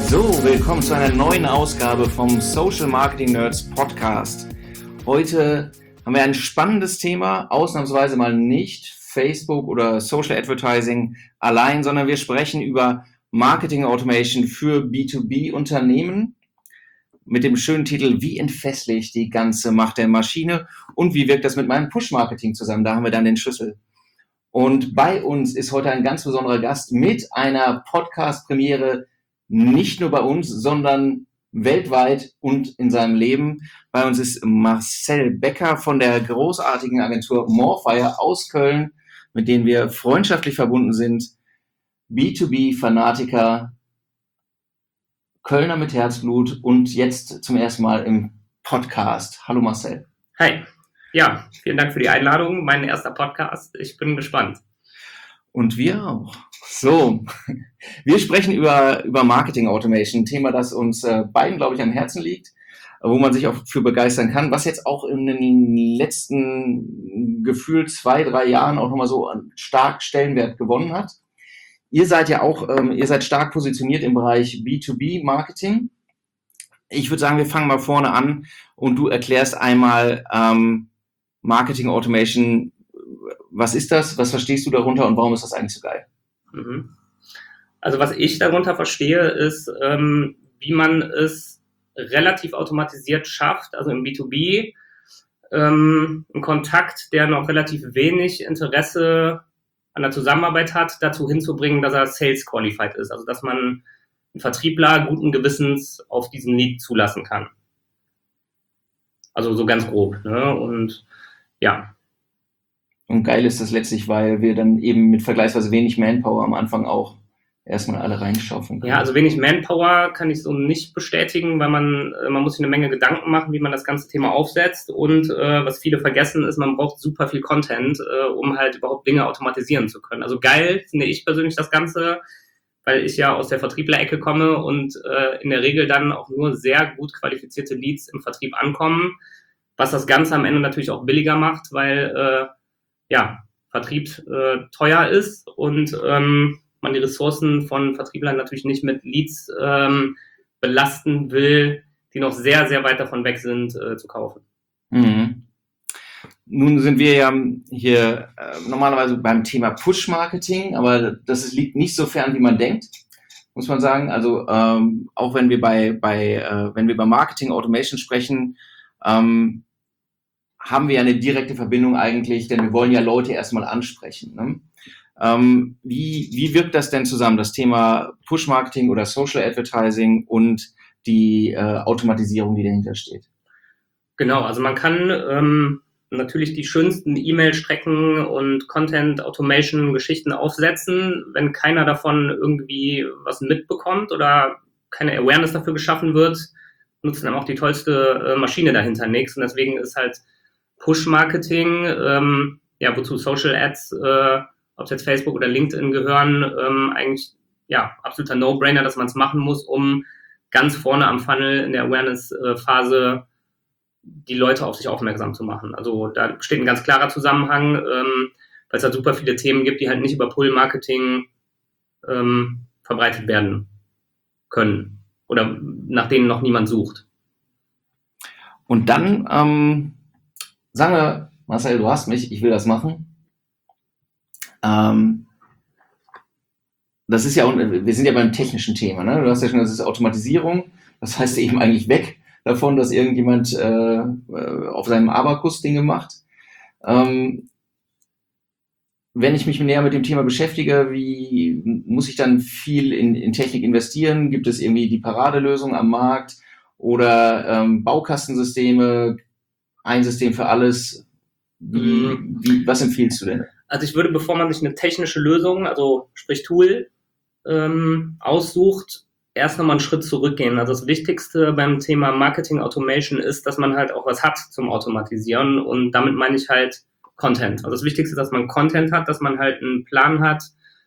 So, willkommen zu einer neuen Ausgabe vom Social Marketing Nerds Podcast. Heute haben wir ein spannendes Thema, ausnahmsweise mal nicht Facebook oder Social Advertising allein, sondern wir sprechen über Marketing Automation für B2B-Unternehmen mit dem schönen Titel Wie entfessle ich die ganze Macht der Maschine und wie wirkt das mit meinem Push-Marketing zusammen? Da haben wir dann den Schlüssel. Und bei uns ist heute ein ganz besonderer Gast mit einer Podcast-Premiere, nicht nur bei uns, sondern weltweit und in seinem Leben. Bei uns ist Marcel Becker von der großartigen Agentur Morefire aus Köln, mit denen wir freundschaftlich verbunden sind. B2B-Fanatiker, Kölner mit Herzblut und jetzt zum ersten Mal im Podcast. Hallo Marcel. Hi. Ja, vielen Dank für die Einladung. Mein erster Podcast. Ich bin gespannt. Und wir auch. So, wir sprechen über Marketing Automation, ein Thema, das uns beiden, glaube ich, am Herzen liegt, wo man sich auch für begeistern kann, was jetzt auch in den letzten gefühlt 2-3 Jahren auch nochmal so einen stark Stellenwert gewonnen hat. Ihr seid ja auch, ihr seid stark positioniert im Bereich B2B Marketing. Ich würde sagen, wir fangen mal vorne an und du erklärst einmal Marketing Automation. Was ist das? Was verstehst du darunter und warum ist das eigentlich so geil? Also was ich darunter verstehe, ist, wie man es relativ automatisiert schafft, also im B2B, einen Kontakt, der noch relativ wenig Interesse an der Zusammenarbeit hat, dazu hinzubringen, dass er Sales qualified ist. Also dass man einen Vertriebler guten Gewissens auf diesen Lead zulassen kann. Also so ganz grob. Ne? Und ja. Und geil ist das letztlich, weil wir dann eben mit vergleichsweise wenig Manpower am Anfang auch erstmal alle reinschaufeln können. Ja, also wenig Manpower kann ich so nicht bestätigen, weil man muss sich eine Menge Gedanken machen, wie man das ganze Thema aufsetzt. Und was viele vergessen ist, man braucht super viel Content, um halt überhaupt Dinge automatisieren zu können. Also geil finde ich persönlich das Ganze, weil ich ja aus der Vertriebler-Ecke komme und in der Regel dann auch nur sehr gut qualifizierte Leads im Vertrieb ankommen, was das Ganze am Ende natürlich auch billiger macht, weil Vertrieb teuer ist und man die Ressourcen von Vertrieblern natürlich nicht mit Leads belasten will, die noch sehr, sehr weit davon weg sind, zu kaufen. Mhm. Nun sind wir ja hier normalerweise beim Thema Push-Marketing, aber liegt nicht so fern, wie man denkt, muss man sagen. Also auch wenn wir wenn wir über Marketing Automation sprechen, haben wir ja eine direkte Verbindung eigentlich, denn wir wollen ja Leute erstmal ansprechen. Ne? Wie wirkt das denn zusammen, das Thema Push-Marketing oder Social Advertising und die Automatisierung, die dahinter steht? Genau, also man kann natürlich die schönsten E-Mail-Strecken und Content-Automation-Geschichten aufsetzen. Wenn keiner davon irgendwie was mitbekommt oder keine Awareness dafür geschaffen wird, nutzen dann auch die tollste Maschine dahinter nichts. Und deswegen ist halt Push-Marketing, wozu Social Ads, ob es jetzt Facebook oder LinkedIn gehören, eigentlich absoluter No-Brainer, dass man es machen muss, um ganz vorne am Funnel in der Awareness-Phase die Leute auf sich aufmerksam zu machen. Also da besteht ein ganz klarer Zusammenhang, weil es halt super viele Themen gibt, die halt nicht über Pull-Marketing verbreitet werden können oder nach denen noch niemand sucht. Und dann sagen wir, Marcel, du hast mich, ich will das machen. Das ist ja, wir sind ja beim technischen Thema, ne? Du hast ja schon, das ist Automatisierung, das heißt eben eigentlich weg davon, dass irgendjemand auf seinem Abakus Dinge macht. Wenn ich mich näher mit dem Thema beschäftige, wie muss ich dann viel in Technik investieren? Gibt es irgendwie die Paradelösung am Markt oder Baukastensysteme, ein System für alles? Was empfiehlst du denn? Also ich würde, bevor man sich eine technische Lösung, also sprich Tool, aussucht, erst nochmal einen Schritt zurückgehen. Also das Wichtigste beim Thema Marketing Automation ist, dass man halt auch was hat zum Automatisieren und damit meine ich halt Content. Also das Wichtigste ist, dass man Content hat, dass man halt einen Plan hat,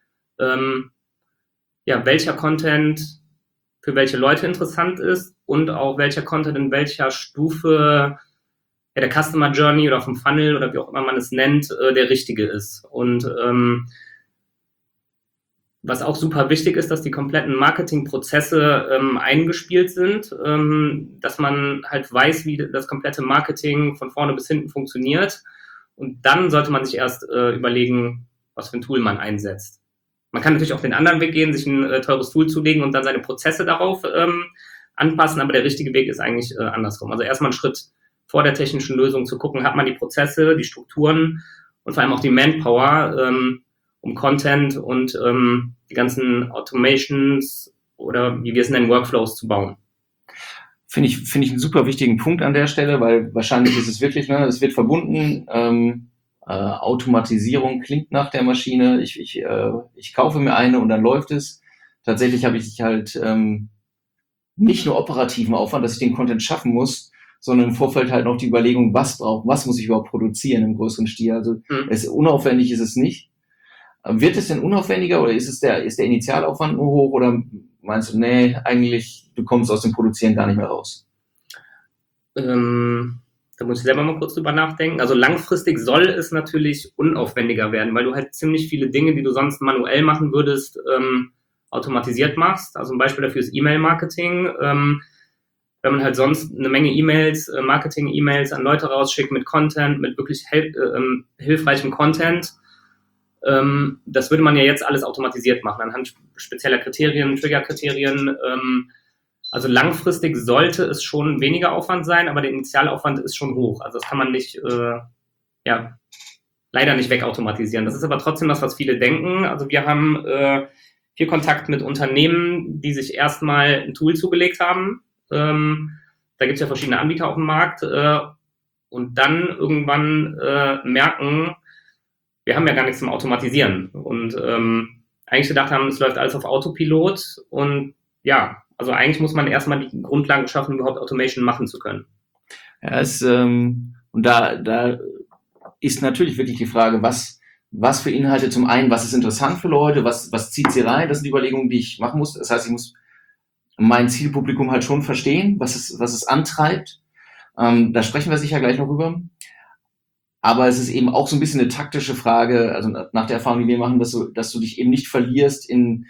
welcher Content für welche Leute interessant ist und auch welcher Content in welcher Stufe der Customer Journey oder vom Funnel oder wie auch immer man es nennt, der richtige ist. Und Was auch super wichtig ist, dass die kompletten Marketingprozesse eingespielt sind, dass man halt weiß, wie das komplette Marketing von vorne bis hinten funktioniert. Und dann sollte man sich erst überlegen, was für ein Tool man einsetzt. Man kann natürlich auch den anderen Weg gehen, sich ein teures Tool zulegen und dann seine Prozesse darauf anpassen, aber der richtige Weg ist eigentlich andersrum. Also erstmal einen Schritt vor der technischen Lösung zu gucken, hat man die Prozesse, die Strukturen und vor allem auch die Manpower, um Content und die ganzen Automations oder wie wir es nennen, Workflows zu bauen. Finde ich einen super wichtigen Punkt an der Stelle, weil wahrscheinlich ist es wirklich, es wird verbunden, Automatisierung klingt nach der Maschine, ich kaufe mir eine und dann läuft es. Tatsächlich habe ich halt nicht nur operativen Aufwand, dass ich den Content schaffen muss, sondern im Vorfeld halt noch die Überlegung, was muss ich überhaupt produzieren im größeren Stil. Also unaufwendig ist es nicht. Wird es denn unaufwendiger oder ist der Initialaufwand nur hoch oder meinst du, nee, eigentlich, du kommst aus dem Produzieren gar nicht mehr raus? Da muss ich selber mal kurz drüber nachdenken. Also langfristig soll es natürlich unaufwendiger werden, weil du halt ziemlich viele Dinge, die du sonst manuell machen würdest, automatisiert machst. Also ein Beispiel dafür ist E-Mail-Marketing. Wenn man halt sonst eine Menge E-Mails, Marketing-E-Mails an Leute rausschickt mit Content, mit wirklich hilfreichem Content, das würde man ja jetzt alles automatisiert machen, anhand spezieller Kriterien, Trigger-Kriterien. Also langfristig sollte es schon weniger Aufwand sein, aber der Initialaufwand ist schon hoch. Also das kann man nicht, leider nicht wegautomatisieren. Das ist aber trotzdem das, was viele denken. Also wir haben viel Kontakt mit Unternehmen, die sich erstmal ein Tool zugelegt haben. Da gibt es ja verschiedene Anbieter auf dem Markt und dann irgendwann merken, wir haben ja gar nichts zum Automatisieren und eigentlich gedacht haben, es läuft alles auf Autopilot und ja, also eigentlich muss man erstmal die Grundlagen schaffen, überhaupt Automation machen zu können. Ja, und da ist natürlich wirklich die Frage, was für Inhalte zum einen, was ist interessant für Leute, was zieht sie rein, das sind die Überlegungen, die ich machen muss. Das heißt, ich muss mein Zielpublikum halt schon verstehen, was es antreibt. Da sprechen wir sicher gleich noch rüber. Aber es ist eben auch so ein bisschen eine taktische Frage, also nach der Erfahrung, die wir machen, dass du dich eben nicht verlierst in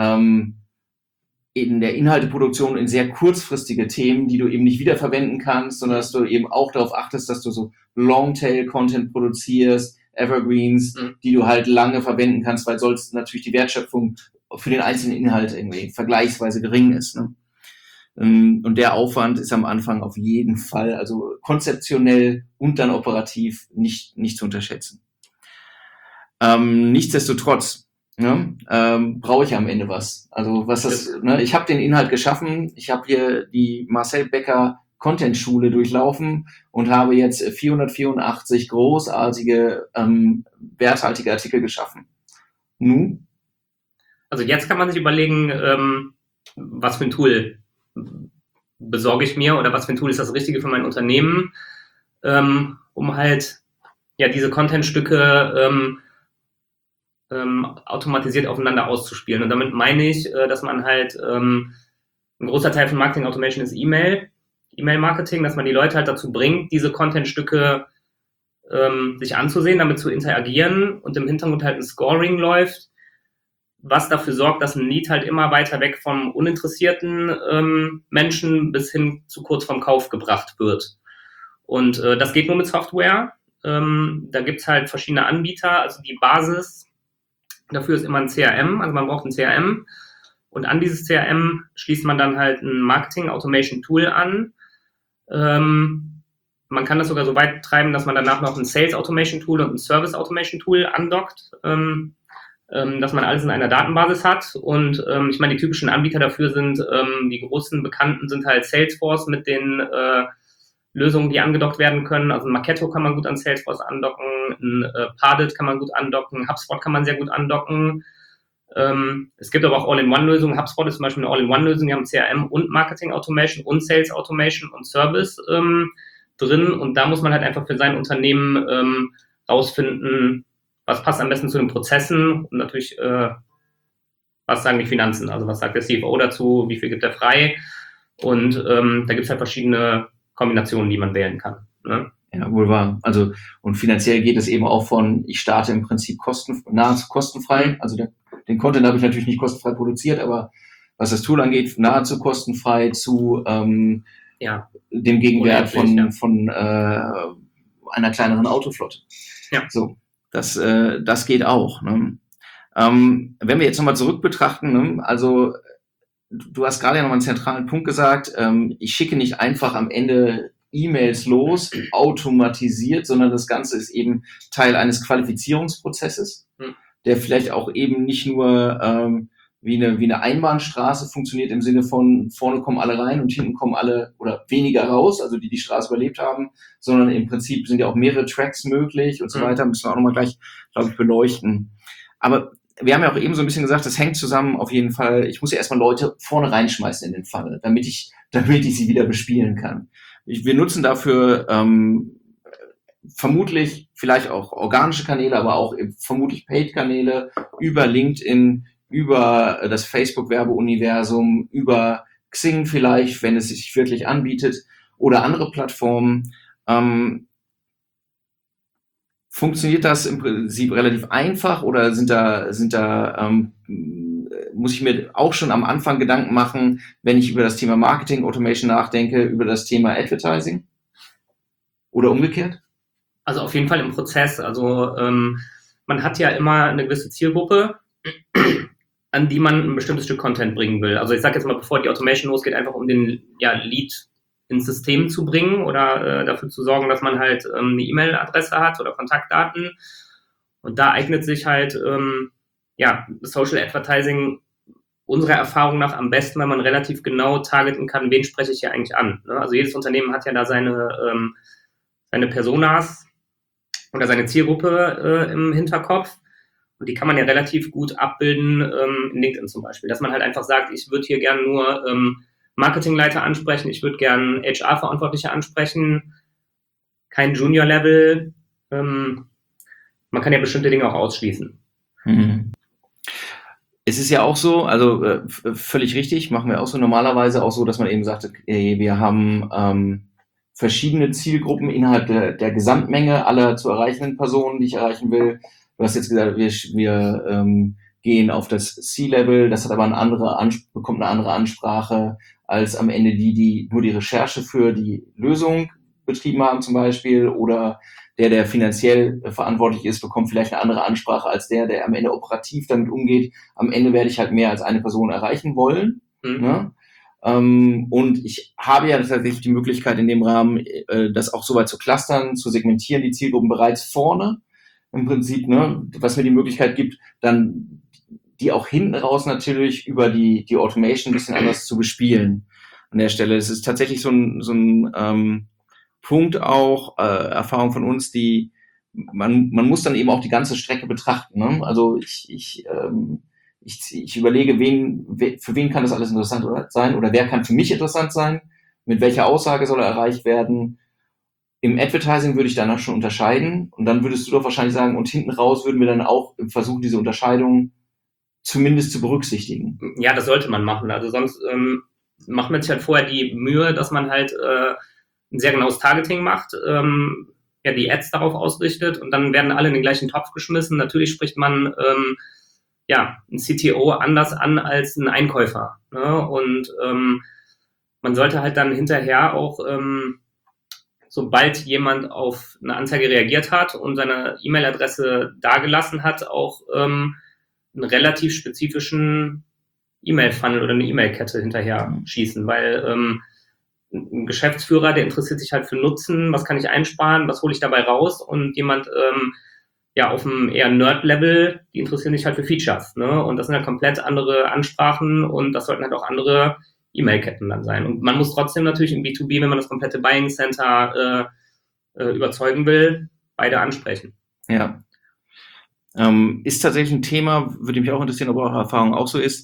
der Inhalteproduktion in sehr kurzfristige Themen, die du eben nicht wiederverwenden kannst, sondern dass du eben auch darauf achtest, dass du so Longtail-Content produzierst, Evergreens, die du halt lange verwenden kannst, weil sonst natürlich die Wertschöpfung für den einzelnen Inhalt irgendwie vergleichsweise gering ist. Ne? Und der Aufwand ist am Anfang auf jeden Fall, also konzeptionell und dann operativ nicht zu unterschätzen. Nichtsdestotrotz brauche ich am Ende was. Also ich habe den Inhalt geschaffen, ich habe hier die Marcel Becker Content-Schule durchlaufen und habe jetzt 484 großartige, werthaltige Artikel geschaffen. Nun? Also jetzt kann man sich überlegen, was für ein Tool besorge ich mir oder was für ein Tool ist das Richtige für mein Unternehmen, um halt diese Contentstücke automatisiert aufeinander auszuspielen. Und damit meine ich, dass man halt ein großer Teil von Marketing Automation ist E-Mail-Marketing, dass man die Leute halt dazu bringt, diese Contentstücke sich anzusehen, damit zu interagieren und im Hintergrund halt ein Scoring läuft, was dafür sorgt, dass ein Lead halt immer weiter weg vom uninteressierten Menschen bis hin zu kurz vorm Kauf gebracht wird. Und das geht nur mit Software. Da gibt's halt verschiedene Anbieter. Also die Basis dafür ist immer ein CRM. Also man braucht ein CRM. Und an dieses CRM schließt man dann halt ein Marketing-Automation-Tool an. Man kann das sogar so weit treiben, dass man danach noch ein Sales-Automation-Tool und ein Service-Automation-Tool andockt. Dass man alles in einer Datenbasis hat. Und ich meine, die typischen Anbieter dafür sind, die großen Bekannten sind halt Salesforce mit den Lösungen, die angedockt werden können. Also ein Marketo kann man gut an Salesforce andocken, ein Pardot kann man gut andocken, HubSpot kann man sehr gut andocken. Es gibt aber auch All-in-One-Lösungen. HubSpot ist zum Beispiel eine All-in-One-Lösung. Die haben CRM und Marketing Automation und Sales Automation und Service drin. Und da muss man halt einfach für sein Unternehmen rausfinden, was passt am besten zu den Prozessen und natürlich, was sagen die Finanzen, also was sagt der CFO dazu, wie viel gibt er frei und da gibt es halt verschiedene Kombinationen, die man wählen kann. Ne? Ja, wohl wahr. Also und finanziell geht es eben auch von, ich starte im Prinzip nahezu kostenfrei, also den Content habe ich natürlich nicht kostenfrei produziert, aber was das Tool angeht, nahezu kostenfrei zu dem Gegenwert von einer kleineren Autoflotte. Ja. So, das geht auch. Ne? Wenn wir jetzt nochmal zurück betrachten, ne? Also du hast gerade ja nochmal einen zentralen Punkt gesagt, ich schicke nicht einfach am Ende E-Mails los, automatisiert, sondern das Ganze ist eben Teil eines Qualifizierungsprozesses, der vielleicht auch eben nicht nur wie eine Einbahnstraße funktioniert im Sinne von vorne kommen alle rein und hinten kommen alle oder weniger raus, also die Straße überlebt haben, sondern im Prinzip sind ja auch mehrere Tracks möglich und so weiter, müssen wir auch nochmal gleich, glaube ich, beleuchten. Aber wir haben ja auch eben so ein bisschen gesagt, das hängt zusammen auf jeden Fall. Ich muss ja erstmal Leute vorne reinschmeißen in den Funnel, damit ich sie wieder bespielen kann. Wir nutzen dafür vermutlich vielleicht auch organische Kanäle, aber auch vermutlich Paid-Kanäle über LinkedIn, über das Facebook-Werbeuniversum, über Xing vielleicht, wenn es sich wirklich anbietet, oder andere Plattformen. Funktioniert das im Prinzip relativ einfach oder muss ich mir auch schon am Anfang Gedanken machen, wenn ich über das Thema Marketing Automation nachdenke, über das Thema Advertising? Oder umgekehrt? Also auf jeden Fall im Prozess. Also man hat ja immer eine gewisse Zielgruppe, an die man ein bestimmtes Stück Content bringen will. Also ich sage jetzt mal, bevor die Automation losgeht, einfach um den Lead ins System zu bringen oder dafür zu sorgen, dass man halt eine E-Mail-Adresse hat oder Kontaktdaten. Und da eignet sich halt Social Advertising unserer Erfahrung nach am besten, weil man relativ genau targeten kann, wen spreche ich hier eigentlich an. Ne? Also jedes Unternehmen hat ja da seine Personas oder seine Zielgruppe im Hinterkopf. Und die kann man ja relativ gut abbilden in LinkedIn zum Beispiel. Dass man halt einfach sagt, ich würde hier gerne nur Marketingleiter ansprechen, ich würde gerne HR-Verantwortliche ansprechen, kein Junior-Level. Man kann ja bestimmte Dinge auch ausschließen. Mhm. Es ist ja auch so, also völlig richtig, machen wir auch so normalerweise auch so, dass man eben sagt, wir haben verschiedene Zielgruppen innerhalb der Gesamtmenge aller zu erreichenden Personen, die ich erreichen will. Du hast jetzt gesagt, wir gehen auf das C-Level, das hat aber bekommt eine andere Ansprache als am Ende die nur die Recherche für die Lösung betrieben haben zum Beispiel, oder der finanziell verantwortlich ist, bekommt vielleicht eine andere Ansprache als der am Ende operativ damit umgeht. Am Ende werde ich halt mehr als eine Person erreichen wollen. Ne? Und ich habe ja tatsächlich die Möglichkeit in dem Rahmen, das auch soweit zu clustern, zu segmentieren, die Zielgruppen bereits vorne im Prinzip, ne, was mir die Möglichkeit gibt, dann die auch hinten raus natürlich über die Automation ein bisschen anders zu bespielen an der Stelle. Es ist tatsächlich so ein Punkt auch, Erfahrung von uns, man muss dann eben auch die ganze Strecke betrachten. Ne? Also ich überlege, für wen kann das alles interessant sein oder wer kann für mich interessant sein, mit welcher Aussage soll er erreicht werden. Im Advertising würde ich danach schon unterscheiden und dann würdest du doch wahrscheinlich sagen, und hinten raus würden wir dann auch versuchen, diese Unterscheidung zumindest zu berücksichtigen. Ja, das sollte man machen. Also sonst macht man sich halt vorher die Mühe, dass man halt ein sehr genaues Targeting macht, die Ads darauf ausrichtet und dann werden alle in den gleichen Topf geschmissen. Natürlich spricht man ein CTO anders an als ein Einkäufer. Ne? Und man sollte halt dann hinterher auch sobald jemand auf eine Anzeige reagiert hat und seine E-Mail-Adresse dagelassen hat, auch einen relativ spezifischen E-Mail-Funnel oder eine E-Mail-Kette hinterher schießen, weil ein Geschäftsführer, der interessiert sich halt für Nutzen, was kann ich einsparen, was hole ich dabei raus, und jemand auf einem eher Nerd-Level, die interessieren sich halt für Features, ne? Und das sind halt komplett andere Ansprachen und das sollten halt auch andere E-Mail-Ketten dann sein. Und man muss trotzdem natürlich im B2B, wenn man das komplette Buying Center überzeugen will, beide ansprechen. Ja. Ist tatsächlich ein Thema, würde mich auch interessieren, ob eure Erfahrung auch so ist,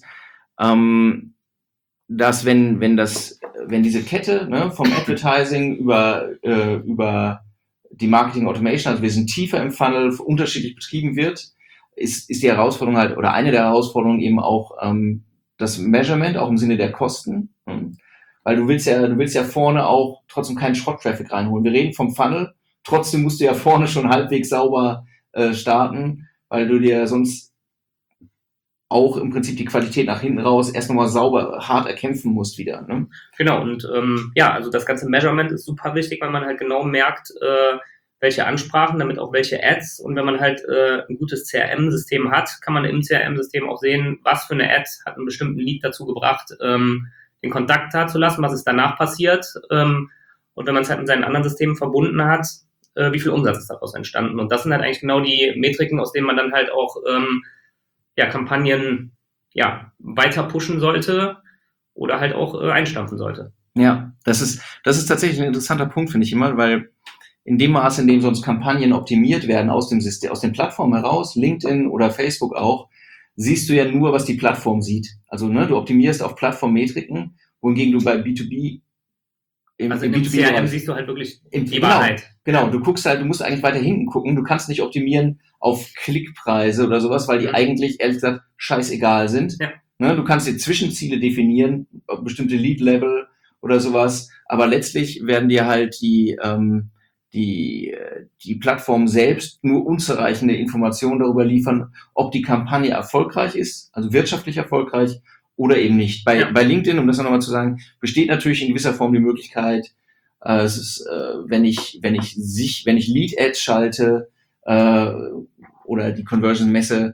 dass wenn diese Kette, ne, vom Advertising über die Marketing Automation, also wir sind tiefer im Funnel, unterschiedlich betrieben wird, ist die Herausforderung halt, oder eine der Herausforderungen eben auch das Measurement, auch im Sinne der Kosten. Weil du willst ja vorne auch trotzdem keinen Schrott-Traffic reinholen. Wir reden vom Funnel, trotzdem musst du ja vorne schon halbwegs sauber starten, weil du dir sonst auch im Prinzip die Qualität nach hinten raus erst nochmal sauber, hart erkämpfen musst wieder. Ne? Genau, und also das ganze Measurement ist super wichtig, weil man halt genau merkt, welche Ansprachen, damit auch welche Ads. Und wenn man halt ein gutes CRM-System hat, kann man im CRM-System auch sehen, was für eine Ad hat einen bestimmten Lead dazu gebracht, den Kontakt da zu lassen, was ist danach passiert. Und wenn man es halt mit seinen anderen Systemen verbunden hat, wie viel Umsatz ist daraus entstanden. Und das sind halt eigentlich genau die Metriken, aus denen man dann halt auch Kampagnen weiter pushen sollte oder halt auch einstampfen sollte. Ja, das ist tatsächlich ein interessanter Punkt, finde ich immer, weil in dem Maße, in dem sonst Kampagnen optimiert werden aus dem System, aus den Plattformen heraus, LinkedIn oder Facebook auch, siehst du ja nur, was die Plattform sieht. Also du optimierst auf Plattformmetriken, wohingegen du bei B2B im CRM siehst du halt wirklich die Wahrheit. Genau, du musst eigentlich weiter hinten gucken. Du kannst nicht optimieren auf Klickpreise oder sowas, weil die eigentlich, ehrlich gesagt, scheißegal sind. Ja. Du kannst dir Zwischenziele definieren, bestimmte Lead-Level oder sowas, aber letztlich werden dir halt die Plattform selbst nur unzureichende Informationen darüber liefern, ob die Kampagne erfolgreich ist, also wirtschaftlich erfolgreich oder eben nicht. Bei LinkedIn, um das nochmal zu sagen, besteht natürlich in gewisser Form die Möglichkeit, es ist, wenn ich Lead-Ads schalte oder die Conversion messe,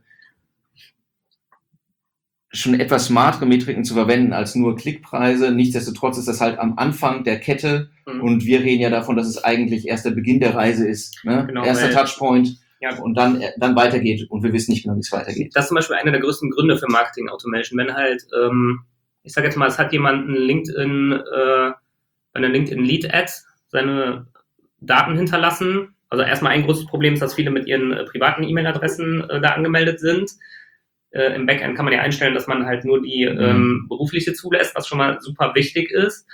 schon etwas smartere Metriken zu verwenden als nur Klickpreise. Nichtsdestotrotz ist das halt am Anfang der Kette und wir reden ja davon, dass es eigentlich erst der Beginn der Reise ist. Ne? Genau, erster Touchpoint und dann weitergeht und wir wissen nicht genau, wie es weitergeht. Das ist zum Beispiel einer der größten Gründe für Marketing Automation. Wenn halt, ich sage jetzt mal, es hat jemand bei einer LinkedIn Lead Ad seine Daten hinterlassen. Also erstmal ein großes Problem ist, dass viele mit ihren privaten E-Mail-Adressen da angemeldet sind. Im Backend kann man ja einstellen, dass man halt nur die berufliche zulässt, was schon mal super wichtig ist.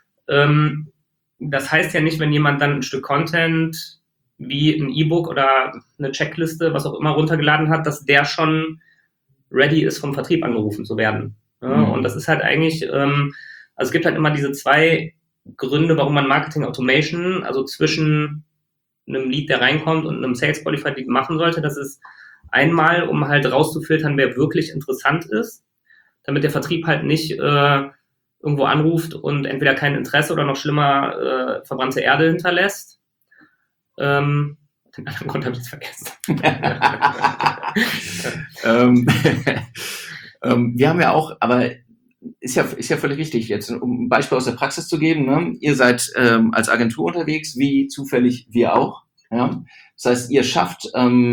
Das heißt ja nicht, wenn jemand dann ein Stück Content wie ein E-Book oder eine Checkliste, was auch immer runtergeladen hat, dass der schon ready ist, vom Vertrieb angerufen zu werden. Und das ist halt eigentlich, also es gibt halt immer diese zwei Gründe, warum man Marketing Automation, also zwischen einem Lead, der reinkommt und einem Sales Qualified Lead machen sollte. Das ist einmal, um halt rauszufiltern, wer wirklich interessant ist, damit der Vertrieb halt nicht irgendwo anruft und entweder kein Interesse oder noch schlimmer verbrannte Erde hinterlässt. Den anderen Grund habe ich jetzt vergessen. Wir haben ja auch, aber ist ja völlig richtig, jetzt um ein Beispiel aus der Praxis zu geben, ne? Ihr seid als Agentur unterwegs, wie zufällig wir auch. Ja? Das heißt, ihr schafft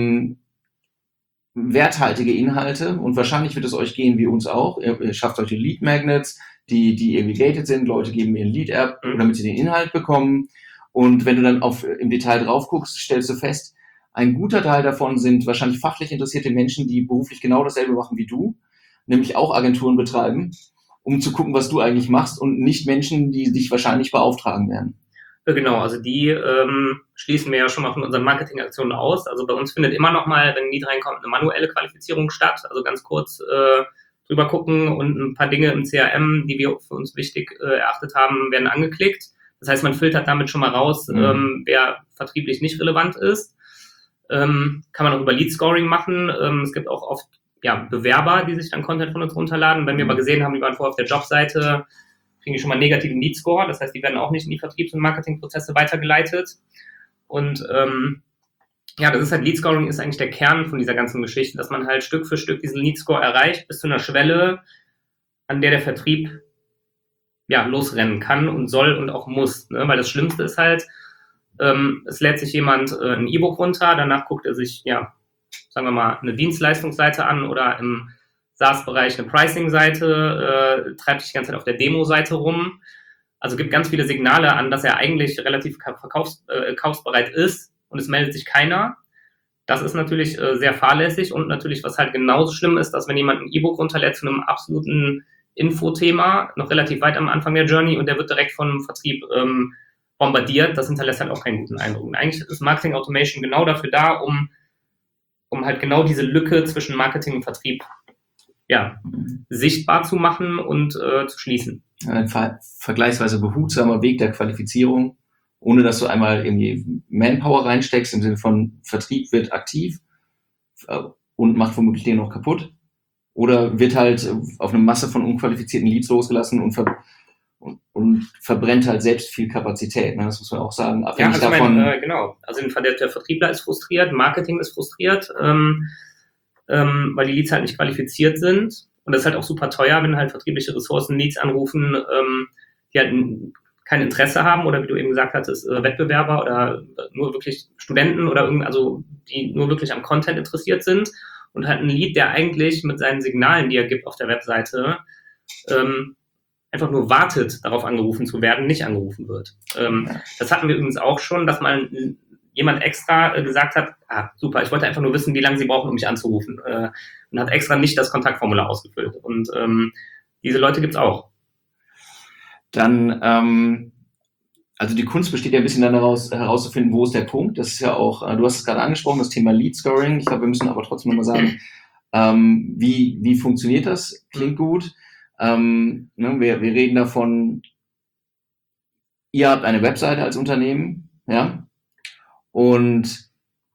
werthaltige Inhalte und wahrscheinlich wird es euch gehen wie uns auch. Ihr schafft solche Lead Magnets, die irgendwie gated sind. Leute geben mir ein Lead-App, damit sie den Inhalt bekommen. Und wenn du dann im Detail drauf guckst, stellst du fest, ein guter Teil davon sind wahrscheinlich fachlich interessierte Menschen, die beruflich genau dasselbe machen wie du, nämlich auch Agenturen betreiben, um zu gucken, was du eigentlich machst und nicht Menschen, die dich wahrscheinlich beauftragen werden. Genau, also die schließen wir ja schon mal von unseren Marketingaktionen aus. Also bei uns findet immer noch mal, wenn ein Lead reinkommt, eine manuelle Qualifizierung statt. Also ganz kurz drüber gucken und ein paar Dinge im CRM, die wir für uns wichtig erachtet haben, werden angeklickt. Das heißt, man filtert damit schon mal raus, wer vertrieblich nicht relevant ist. Kann man auch über Lead-Scoring machen. Es gibt auch oft Bewerber, die sich dann Content von uns runterladen. Wenn wir aber gesehen haben, die waren vorher auf der Jobseite, kriegen die schon mal einen negativen Lead-Score. Das heißt, die werden auch nicht in die Vertriebs- und Marketingprozesse weitergeleitet. Und das ist halt, Lead-Scoring ist eigentlich der Kern von dieser ganzen Geschichte, dass man halt Stück für Stück diesen Lead-Score erreicht, bis zu einer Schwelle, an der Vertrieb losrennen kann und soll und auch muss. Ne? Weil das Schlimmste ist halt, es lädt sich jemand ein E-Book runter, danach guckt er sich, sagen wir mal, eine Dienstleistungsseite an oder im SaaS-Bereich eine Pricing-Seite, treibt sich die ganze Zeit auf der Demo-Seite rum. Also gibt ganz viele Signale an, dass er eigentlich relativ kaufsbereit ist und es meldet sich keiner. Das ist natürlich sehr fahrlässig und natürlich, was halt genauso schlimm ist, dass wenn jemand ein E-Book runterlädt zu einem absoluten Infothema, noch relativ weit am Anfang der Journey und der wird direkt vom Vertrieb bombardiert, das hinterlässt halt auch keinen guten Eindruck. Und eigentlich ist Marketing Automation genau dafür da, um halt genau diese Lücke zwischen Marketing und Vertrieb sichtbar zu machen und zu schließen. Ein vergleichsweise behutsamer Weg der Qualifizierung, ohne dass du einmal irgendwie Manpower reinsteckst, im Sinne von Vertrieb wird aktiv und macht womöglich den noch kaputt. oder wird halt auf eine Masse von unqualifizierten Leads losgelassen und verbrennt halt selbst viel Kapazität. Ne? Das muss man auch sagen. Abhängig genau. Also der Vertriebler ist frustriert, Marketing ist frustriert, weil die Leads halt nicht qualifiziert sind. Und das ist halt auch super teuer, wenn halt vertriebliche Ressourcen Leads anrufen, die halt kein Interesse haben oder wie du eben gesagt hattest, Wettbewerber oder nur wirklich Studenten oder also die nur wirklich am Content interessiert sind und halt ein Lead, der eigentlich mit seinen Signalen, die er gibt auf der Webseite, einfach nur wartet, darauf angerufen zu werden, nicht angerufen wird. Das hatten wir übrigens auch schon, dass mal jemand extra gesagt hat, super, ich wollte einfach nur wissen, wie lange Sie brauchen, um mich anzurufen. Und hat extra nicht das Kontaktformular ausgefüllt. Und diese Leute gibt's auch. Dann, also die Kunst besteht ja ein bisschen dann daraus, herauszufinden, wo ist der Punkt. Das ist ja auch, du hast es gerade angesprochen, das Thema Lead Scoring. Ich glaube, wir müssen aber trotzdem nochmal sagen, wie funktioniert das? Klingt gut. Wir reden davon, ihr habt eine Webseite als Unternehmen, ja, und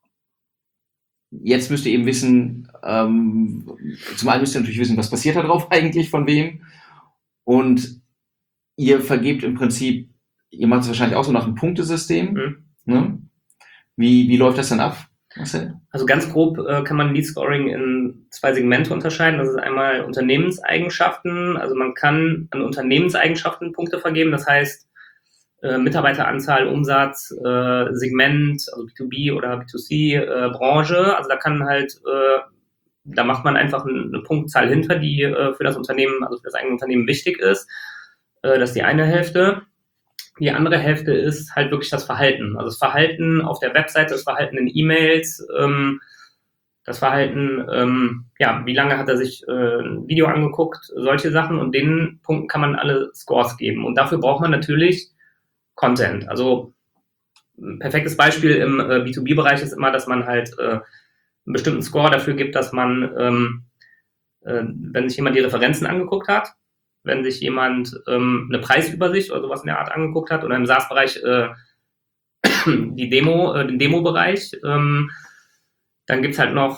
jetzt müsst ihr eben wissen, zum einen müsst ihr natürlich wissen, was passiert da drauf eigentlich, von wem, und ihr vergebt im Prinzip, ihr macht es wahrscheinlich auch so nach einem Punktesystem, ne? Wie läuft das dann ab, Marcel? Also ganz grob kann man Lead Scoring in 2 Segmente unterscheiden. Das ist einmal Unternehmenseigenschaften. Also man kann an Unternehmenseigenschaften Punkte vergeben. Das heißt Mitarbeiteranzahl, Umsatz, Segment, also B2B oder B2C, Branche. Also da kann halt, da macht man einfach eine Punktzahl hinter, die für das Unternehmen, also für das eigene Unternehmen wichtig ist. Das ist die eine Hälfte. Die andere Hälfte ist halt wirklich das Verhalten. Also das Verhalten auf der Webseite, das Verhalten in E-Mails, das Verhalten, wie lange hat er sich ein Video angeguckt, solche Sachen. Und den Punkten kann man alle Scores geben. Und dafür braucht man natürlich Content. Also ein perfektes Beispiel im B2B-Bereich ist immer, dass man halt einen bestimmten Score dafür gibt, dass man, wenn sich jemand die Referenzen angeguckt hat, wenn sich jemand eine Preisübersicht oder sowas in der Art angeguckt hat oder im SaaS-Bereich den Demo-Bereich, dann gibt's halt noch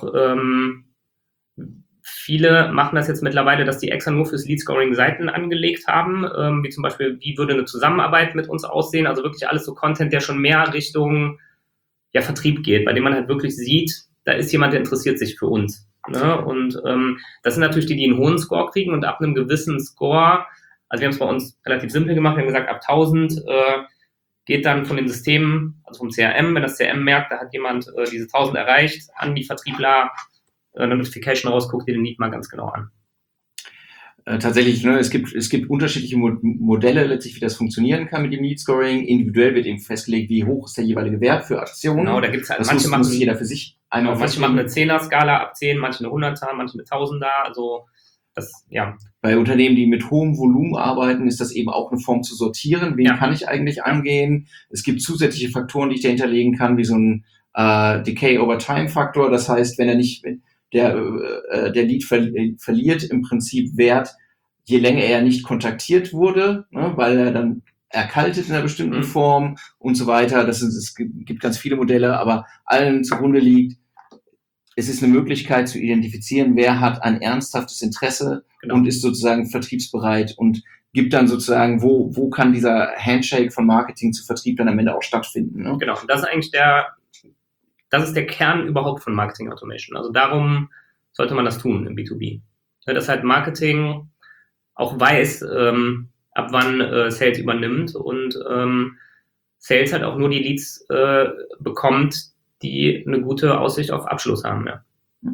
viele machen das jetzt mittlerweile, dass die extra nur fürs Lead-Scoring Seiten angelegt haben, wie zum Beispiel, wie würde eine Zusammenarbeit mit uns aussehen, also wirklich alles so Content, der schon mehr Richtung Vertrieb geht, bei dem man halt wirklich sieht, da ist jemand, der interessiert sich für uns. Ne? Und das sind natürlich die einen hohen Score kriegen und ab einem gewissen Score, also wir haben es bei uns relativ simpel gemacht, wir haben gesagt, ab 1000 geht dann von den Systemen, also vom CRM, wenn das CRM merkt, da hat jemand diese 1000 erreicht, an die Vertriebler eine Notification raus, guckt ihr den Lead mal ganz genau an. Tatsächlich, ne, es gibt unterschiedliche Modelle letztlich, wie das funktionieren kann mit dem Lead Scoring. Individuell wird eben festgelegt, wie hoch ist der jeweilige Wert für Aktionen. Genau, da gibt's halt, das muss jeder für sich einmal manche machen eine 10er-Skala ab 10, manche eine 100er, manche eine 1000er, also das, ja. Bei Unternehmen, die mit hohem Volumen arbeiten, ist das eben auch eine Form zu sortieren. Wen kann ich eigentlich angehen? Es gibt zusätzliche Faktoren, die ich dahinter legen kann, wie so ein Decay over Time Faktor. Das heißt, wenn er nicht, der Lead verliert im Prinzip Wert, je länger er nicht kontaktiert wurde, ne, weil er dann erkaltet in einer bestimmten Form und so weiter. Es gibt ganz viele Modelle, aber allen zugrunde liegt, es ist eine Möglichkeit zu identifizieren, wer hat ein ernsthaftes Interesse und ist sozusagen vertriebsbereit und gibt dann sozusagen, wo kann dieser Handshake von Marketing zu Vertrieb dann am Ende auch stattfinden. Ne? Genau, das ist eigentlich das ist der Kern überhaupt von Marketing Automation. Also darum sollte man das tun im B2B. Dass halt Marketing auch weiß, ab wann Sales übernimmt und Sales halt auch nur die Leads bekommt, die eine gute Aussicht auf Abschluss haben. Ja.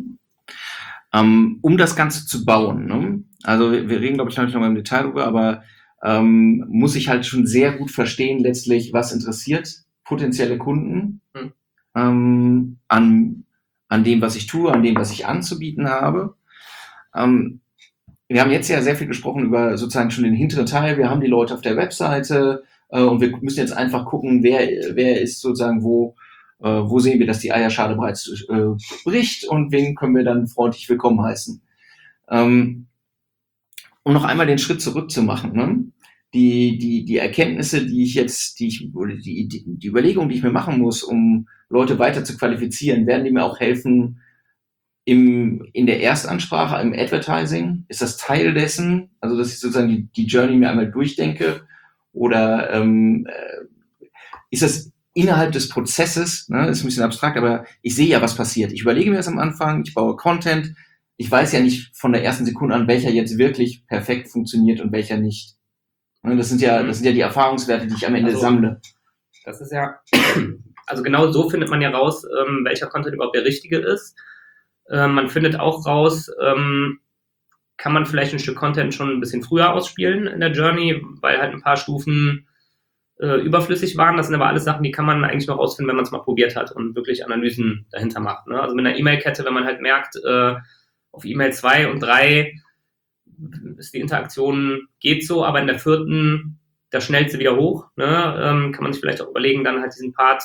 Um das Ganze zu bauen, ne? Also wir reden, glaube ich, noch mal im Detail drüber, aber muss ich halt schon sehr gut verstehen letztlich, was interessiert potenzielle Kunden an dem, was ich tue, an dem, was ich anzubieten habe. Wir haben jetzt ja sehr viel gesprochen über sozusagen schon den hinteren Teil. Wir haben die Leute auf der Webseite und wir müssen jetzt einfach gucken, wer ist sozusagen wo sehen wir, dass die Eierschale bereits bricht und wen können wir dann freundlich willkommen heißen. Um noch einmal den Schritt zurück zu machen, ne? Die Erkenntnisse, die Überlegungen, die ich mir machen muss, um Leute weiter zu qualifizieren, werden die mir auch helfen, in der Erstansprache, im Advertising? Ist das Teil dessen, also dass ich sozusagen die Journey mir einmal durchdenke? Oder ist das innerhalb des Prozesses, ne, ist ein bisschen abstrakt, aber ich sehe ja, was passiert. Ich überlege mir das am Anfang, ich baue Content, ich weiß ja nicht von der ersten Sekunde an, welcher jetzt wirklich perfekt funktioniert und welcher nicht. Ne, das sind ja die Erfahrungswerte, die ich am Ende sammle. Das ist ja, also genau so findet man ja raus, welcher Content überhaupt der richtige ist. Man findet auch raus, kann man vielleicht ein Stück Content schon ein bisschen früher ausspielen in der Journey, weil halt ein paar Stufen überflüssig waren. Das sind aber alles Sachen, die kann man eigentlich noch rausfinden, wenn man es mal probiert hat und wirklich Analysen dahinter macht. Ne? Also mit einer E-Mail-Kette, wenn man halt merkt, auf E-Mail 2 und 3 ist die Interaktion geht so, aber in der 4. da schnellt sie wieder hoch. Ne? Kann man sich vielleicht auch überlegen, dann halt diesen Part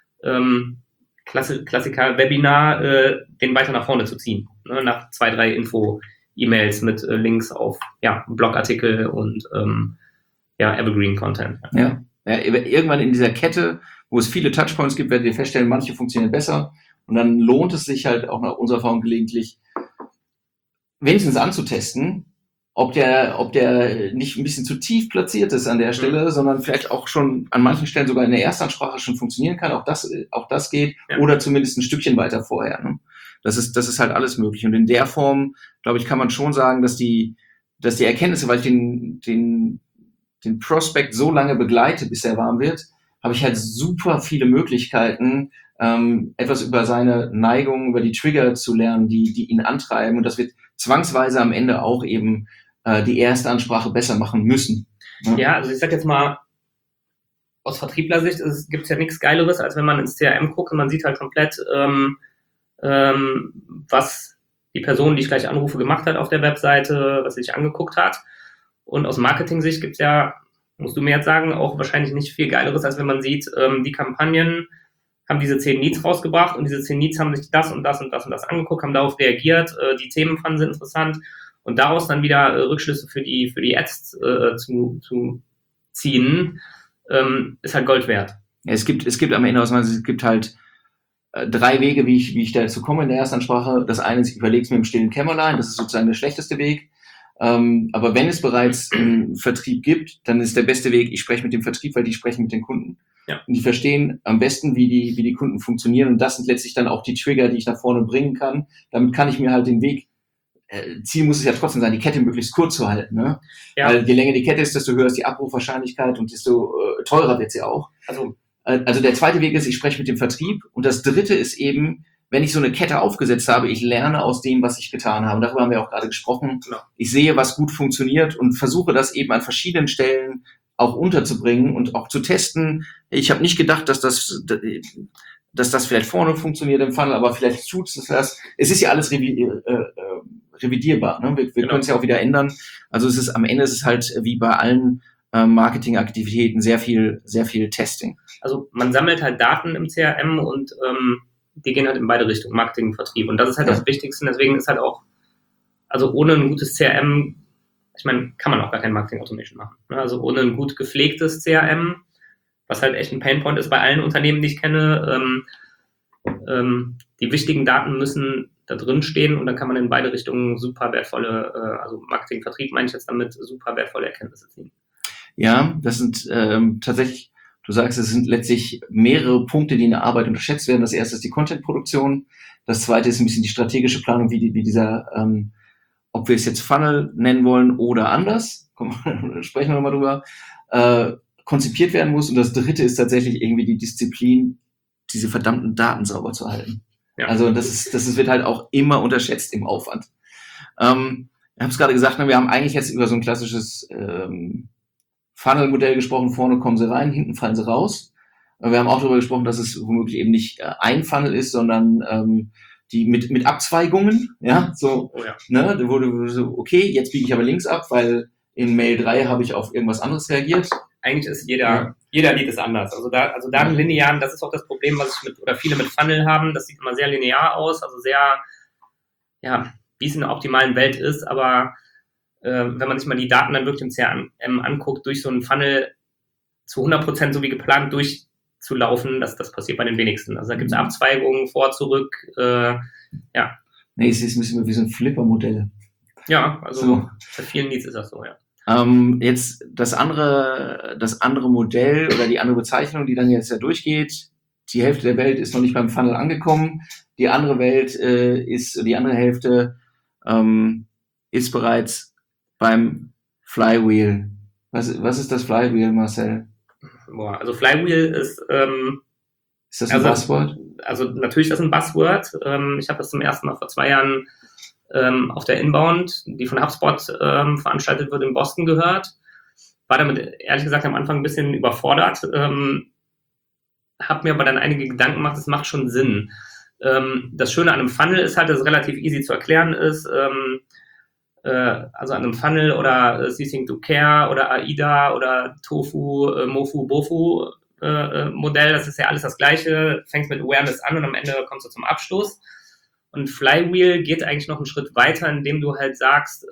Klassiker Webinar, den weiter nach vorne zu ziehen. Ne? Nach 2, 3 Info-E-Mails mit Links auf Blogartikel und Evergreen-Content. Ja, irgendwann in dieser Kette, wo es viele Touchpoints gibt, werdet ihr feststellen, manche funktionieren besser. Und dann lohnt es sich halt auch nach unserer Erfahrung gelegentlich, wenigstens anzutesten, ob der nicht ein bisschen zu tief platziert ist an der Stelle, sondern vielleicht auch schon an manchen Stellen sogar in der Erstansprache schon funktionieren kann. Auch das geht. Ja. Oder zumindest ein Stückchen weiter vorher. Ne? Das ist halt alles möglich. Und in der Form, glaube ich, kann man schon sagen, dass die Erkenntnisse, weil ich den Prospect so lange begleite, bis er warm wird, habe ich halt super viele Möglichkeiten, etwas über seine Neigung, über die Trigger zu lernen, die ihn antreiben. Und das wird zwangsweise am Ende auch eben die erste Ansprache besser machen müssen. Ne? Ja, also ich sag jetzt mal, aus Vertrieblersicht gibt es ja nichts Geileres, als wenn man ins CRM guckt und man sieht halt komplett, was die Person, die ich gleich anrufe, gemacht hat auf der Webseite, was sie sich angeguckt hat. Und aus Marketing-Sicht gibt es ja, musst du mir jetzt sagen, auch wahrscheinlich nicht viel Geileres, als wenn man sieht, die Kampagnen haben diese 10 Leads rausgebracht und diese 10 Leads haben sich das und das und das und das angeguckt, haben darauf reagiert, die Themen fanden sie interessant und daraus dann wieder Rückschlüsse für die Ads zu ziehen, ist halt Gold wert. Ja, es gibt am Ende aus meiner Sicht, es gibt halt 3 Wege, wie ich dazu komme in der Erstansprache. Das eine ist, ich überlege es mir im stillen Kämmerlein, das ist sozusagen der schlechteste Weg. Aber wenn es bereits einen Vertrieb gibt, dann ist der beste Weg, ich spreche mit dem Vertrieb, weil die sprechen mit den Kunden. Ja. Und die verstehen am besten, wie die Kunden funktionieren. Und das sind letztlich dann auch die Trigger, die ich nach vorne bringen kann. Damit kann ich mir halt den Weg, Ziel muss es ja trotzdem sein, die Kette möglichst kurz zu halten. Ne? Ja. Weil je länger die Kette ist, desto höher ist die Abrufwahrscheinlichkeit und desto teurer wird sie auch. Also der zweite Weg ist, ich spreche mit dem Vertrieb. Und das dritte ist eben, wenn ich so eine Kette aufgesetzt habe, ich lerne aus dem, was ich getan habe. Und darüber haben wir auch gerade gesprochen. Genau. Ich sehe, was gut funktioniert und versuche das eben an verschiedenen Stellen auch unterzubringen und auch zu testen. Ich habe nicht gedacht, dass das vielleicht vorne funktioniert im Funnel, aber vielleicht tut es das. Es ist ja alles revidierbar. Ne? Wir können es ja auch wieder ändern. Also am Ende ist es halt wie bei allen Marketingaktivitäten sehr viel Testing. Also man sammelt halt Daten im CRM und die gehen halt in beide Richtungen, Marketing und Vertrieb. Und das ist halt das Wichtigste. Deswegen ist halt auch, also ohne ein gutes CRM, ich meine, kann man auch gar kein Marketing Automation machen. Also ohne ein gut gepflegtes CRM, was halt echt ein Painpoint ist bei allen Unternehmen, die ich kenne, die wichtigen Daten müssen da drin stehen und dann kann man in beide Richtungen super wertvolle, also Marketing, Vertrieb meine ich jetzt damit, super wertvolle Erkenntnisse ziehen. Ja, das sind tatsächlich, du sagst, es sind letztlich mehrere Punkte, die in der Arbeit unterschätzt werden. Das erste ist die Content-Produktion. Das zweite ist ein bisschen die strategische Planung, wie dieser, ob wir es jetzt Funnel nennen wollen oder anders, sprechen wir nochmal drüber, konzipiert werden muss. Und das dritte ist tatsächlich irgendwie die Disziplin, diese verdammten Daten sauber zu halten. Ja. Also das wird halt auch immer unterschätzt im Aufwand. Ich habe es gerade gesagt, wir haben eigentlich jetzt über so ein klassisches Funnel-Modell gesprochen, vorne kommen sie rein, hinten fallen sie raus. Wir haben auch darüber gesprochen, dass es womöglich eben nicht ein Funnel ist, sondern die mit Abzweigungen, ja, so, ne, da wurde so, okay, jetzt biege ich aber links ab, weil in Mail 3 habe ich auf irgendwas anderes reagiert. Eigentlich ist jeder Lied ist anders. Also Daten linearen, das ist auch das Problem, was viele mit Funnel haben, das sieht immer sehr linear aus, also sehr, wie es in der optimalen Welt ist, aber wenn man sich mal die Daten dann wirklich im CRM anguckt, durch so einen Funnel zu 100% so wie geplant durchzulaufen, das passiert bei den wenigsten. Also da gibt es Abzweigungen, vor, zurück, Nee, es ist ein bisschen wie so ein Flipper-Modell. Ja, also So. bei vielen Needs ist das so, ja. Jetzt das andere Modell oder die andere Bezeichnung, die dann jetzt ja durchgeht, die Hälfte der Welt ist noch nicht beim Funnel angekommen, die andere Hälfte ist bereits beim Flywheel. Was ist das Flywheel, Marcel? Boah, also Flywheel ist Ist das ein Buzzword? Also natürlich ist das ein Buzzword. Ich habe das zum ersten Mal vor 2 Jahren auf der Inbound, die von HubSpot veranstaltet wird, in Boston gehört. War damit ehrlich gesagt am Anfang ein bisschen überfordert. Habe mir aber dann einige Gedanken gemacht, es macht schon Sinn. Das Schöne an einem Funnel ist halt, dass es relativ easy zu erklären ist. Also an einem Funnel oder Ceasing to Care oder AIDA oder Tofu, Mofu, Bofu Modell, das ist ja alles das Gleiche, fängt mit Awareness an und am Ende kommst du zum Abschluss. Und Flywheel geht eigentlich noch einen Schritt weiter, indem du halt sagst,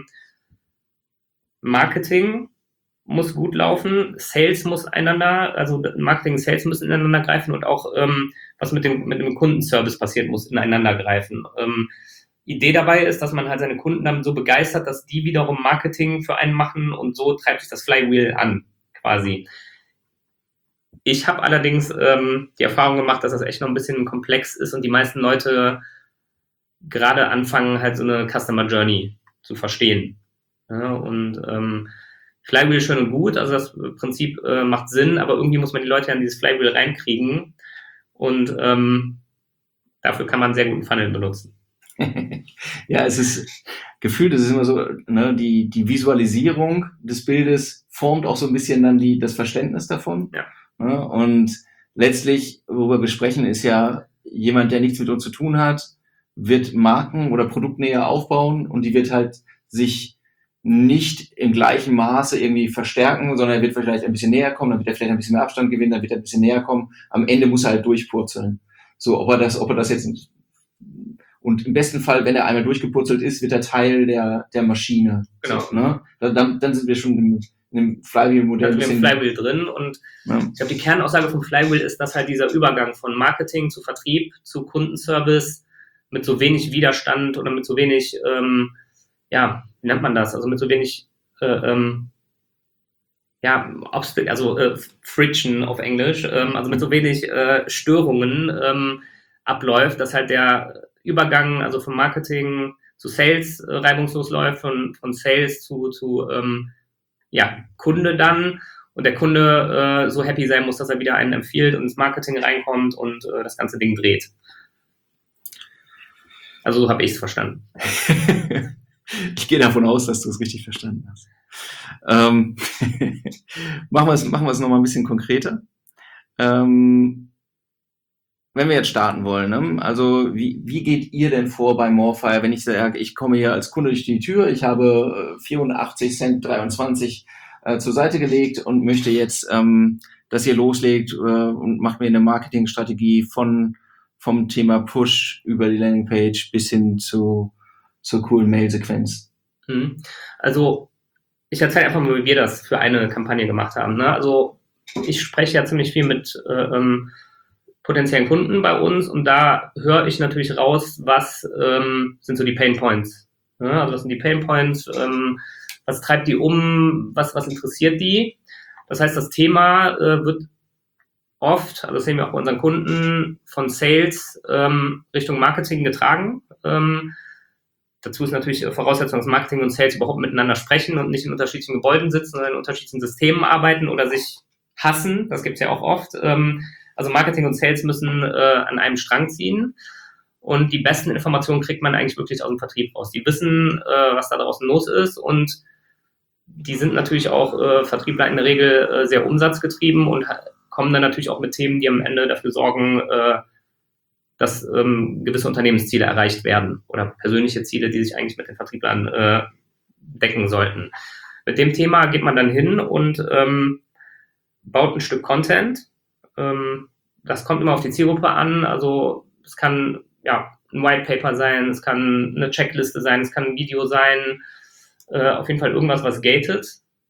Marketing muss gut laufen, Sales muss also Marketing und Sales müssen ineinander greifen und auch was mit dem Kundenservice passiert, muss ineinander greifen. Idee dabei ist, dass man halt seine Kunden damit so begeistert, dass die wiederum Marketing für einen machen und so treibt sich das Flywheel an, quasi. Ich habe allerdings die Erfahrung gemacht, dass das echt noch ein bisschen komplex ist und die meisten Leute gerade anfangen, halt so eine Customer Journey zu verstehen. Ja, und Flywheel schön und gut, also das Prinzip macht Sinn, aber irgendwie muss man die Leute an dieses Flywheel reinkriegen und dafür kann man einen sehr guten Funnel benutzen. Ja, es ist immer so, ne, die Visualisierung des Bildes formt auch so ein bisschen dann das Verständnis davon. Ja. Ne? Und letztlich, worüber wir sprechen, ist ja jemand, der nichts mit uns zu tun hat, wird Marken oder Produktnähe aufbauen und die wird halt sich nicht im gleichen Maße irgendwie verstärken, sondern er wird vielleicht ein bisschen näher kommen, dann wird er vielleicht ein bisschen mehr Abstand gewinnen, dann wird er ein bisschen näher kommen. Am Ende muss er halt durchpurzeln. So, ob er das jetzt, und im besten Fall, wenn er einmal durchgepurzelt ist, wird er Teil der Maschine. Genau. So, ne? Dann sind wir schon in einem Flywheel-Modell. Da sind wir im Flywheel drin und ja. Ich glaube, die Kernaussage vom Flywheel ist, dass halt dieser Übergang von Marketing zu Vertrieb zu Kundenservice mit so wenig Widerstand oder mit so wenig, wie nennt man das? Also mit so wenig, Friction auf Englisch, also mit so wenig Störungen abläuft, dass halt der Übergang, also vom Marketing zu Sales reibungslos läuft, von Sales zu Kunde dann und der Kunde so happy sein muss, dass er wieder einen empfiehlt und ins Marketing reinkommt und das ganze Ding dreht. Also so habe ich es verstanden. Ich gehe davon aus, dass du es richtig verstanden hast. Machen wir es nochmal ein bisschen konkreter. Wenn wir jetzt starten wollen, ne? Also wie geht ihr denn vor bei Morefire, wenn ich sage, ich komme hier als Kunde durch die Tür, ich habe 84 Cent 23 zur Seite gelegt und möchte jetzt, dass ihr loslegt und macht mir eine Marketingstrategie vom Thema Push über die Landingpage bis hin zur coolen Mail-Sequenz. Also ich erzähle einfach mal, wie wir das für eine Kampagne gemacht haben. Ne? Also ich spreche ja ziemlich viel mit potenziellen Kunden bei uns und da höre ich natürlich raus, was sind so die Pain Points. Ja, also was sind die Pain Points, was treibt die um, was interessiert die. Das heißt, das Thema wird oft, also das sehen wir auch bei unseren Kunden, von Sales Richtung Marketing getragen. Dazu ist natürlich Voraussetzung, dass Marketing und Sales überhaupt miteinander sprechen und nicht in unterschiedlichen Gebäuden sitzen, sondern in unterschiedlichen Systemen arbeiten oder sich hassen. Das gibt es ja auch oft. Also Marketing und Sales müssen an einem Strang ziehen und die besten Informationen kriegt man eigentlich wirklich aus dem Vertrieb raus. Die wissen, was da draußen los ist und die sind natürlich auch Vertriebler in der Regel sehr umsatzgetrieben und kommen dann natürlich auch mit Themen, die am Ende dafür sorgen, dass gewisse Unternehmensziele erreicht werden oder persönliche Ziele, die sich eigentlich mit den Vertrieblern decken sollten. Mit dem Thema geht man dann hin und baut ein Stück Content. Das kommt immer auf die Zielgruppe an. Also es kann ein White Paper sein, es kann eine Checkliste sein, es kann ein Video sein, auf jeden Fall irgendwas, was gated.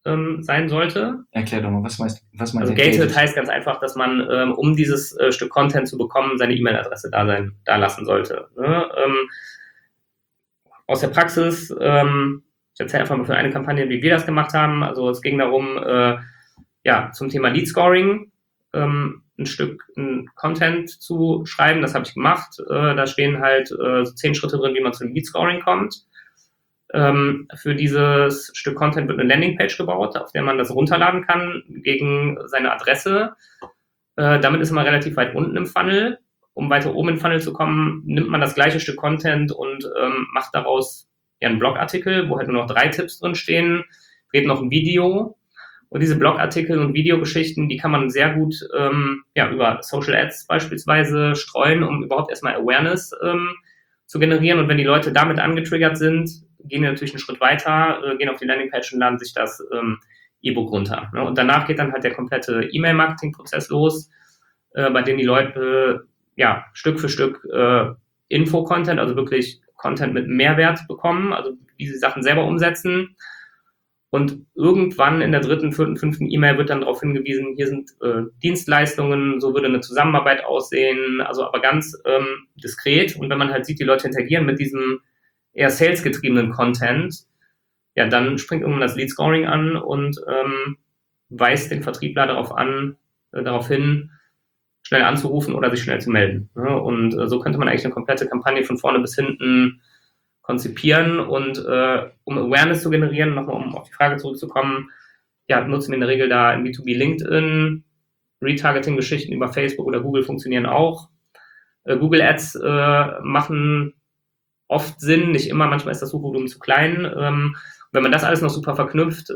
sein sollte. Erklär doch mal, was meinst also gated heißt ganz einfach, dass man, um dieses Stück Content zu bekommen, seine E-Mail-Adresse da lassen sollte. Ne? Aus der Praxis, ich erzähle einfach mal für eine Kampagne, wie wir das gemacht haben. Also es ging darum, zum Thema Lead Scoring ein Stück Content zu schreiben. Das habe ich gemacht. Da stehen halt 10 Schritte drin, wie man zum Lead Scoring kommt. Für dieses Stück Content wird eine Landingpage gebaut, auf der man das runterladen kann gegen seine Adresse. Damit ist man relativ weit unten im Funnel. Um weiter oben im Funnel zu kommen, nimmt man das gleiche Stück Content und macht daraus einen Blogartikel, wo halt nur noch 3 Tipps drin stehen, dreht noch ein Video. Und diese Blogartikel und Videogeschichten, die kann man sehr gut über Social Ads beispielsweise streuen, um überhaupt erstmal Awareness zu generieren. Und wenn die Leute damit angetriggert sind, gehen die natürlich einen Schritt weiter, gehen auf die Landingpage und laden sich das E-Book runter. Ne? Und danach geht dann halt der komplette E-Mail-Marketing-Prozess los, bei dem die Leute Stück für Stück Info-Content, also wirklich Content mit Mehrwert bekommen, also wie sie Sachen selber umsetzen. Und irgendwann in der 3., 4., 5. E-Mail wird dann darauf hingewiesen, hier sind Dienstleistungen, so würde eine Zusammenarbeit aussehen, also aber ganz diskret. Und wenn man halt sieht, die Leute interagieren mit diesem eher salesgetriebenen Content, dann springt irgendwann das Lead Scoring an und weist den Vertriebler darauf hin, schnell anzurufen oder sich schnell zu melden. Ne? Und so könnte man eigentlich eine komplette Kampagne von vorne bis hinten konzipieren und um Awareness zu generieren, nochmal um auf die Frage zurückzukommen, nutzen wir in der Regel da in B2B LinkedIn, Retargeting-Geschichten über Facebook oder Google funktionieren auch. Google Ads machen oft Sinn, nicht immer, manchmal ist das Suchvolumen zu klein. Wenn man das alles noch super verknüpft,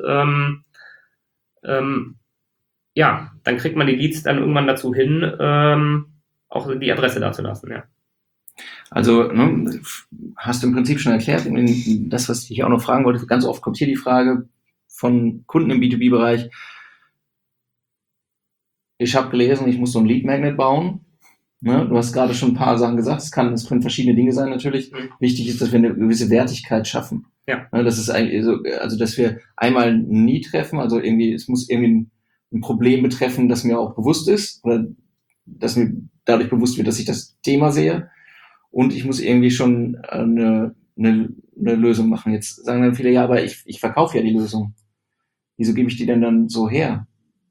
dann kriegt man die Leads dann irgendwann dazu hin, auch die Adresse dazulassen, ja. Also, hast du im Prinzip schon erklärt, das, was ich auch noch fragen wollte, ganz oft kommt hier die Frage von Kunden im B2B-Bereich, ich habe gelesen, ich muss so ein Lead-Magnet bauen. Ne? Du hast gerade schon ein paar Sachen gesagt, es können verschiedene Dinge sein natürlich. Wichtig ist, dass wir eine gewisse Wertigkeit schaffen. Ja. Ne? Das ist eigentlich so, also dass wir einmal ein Need treffen, also irgendwie, es muss irgendwie ein Problem betreffen, das mir auch bewusst ist, oder dass mir dadurch bewusst wird, dass ich das Thema sehe. Und ich muss irgendwie schon eine Lösung machen. Jetzt sagen dann viele, aber ich verkaufe ja die Lösung. Wieso gebe ich die denn dann so her?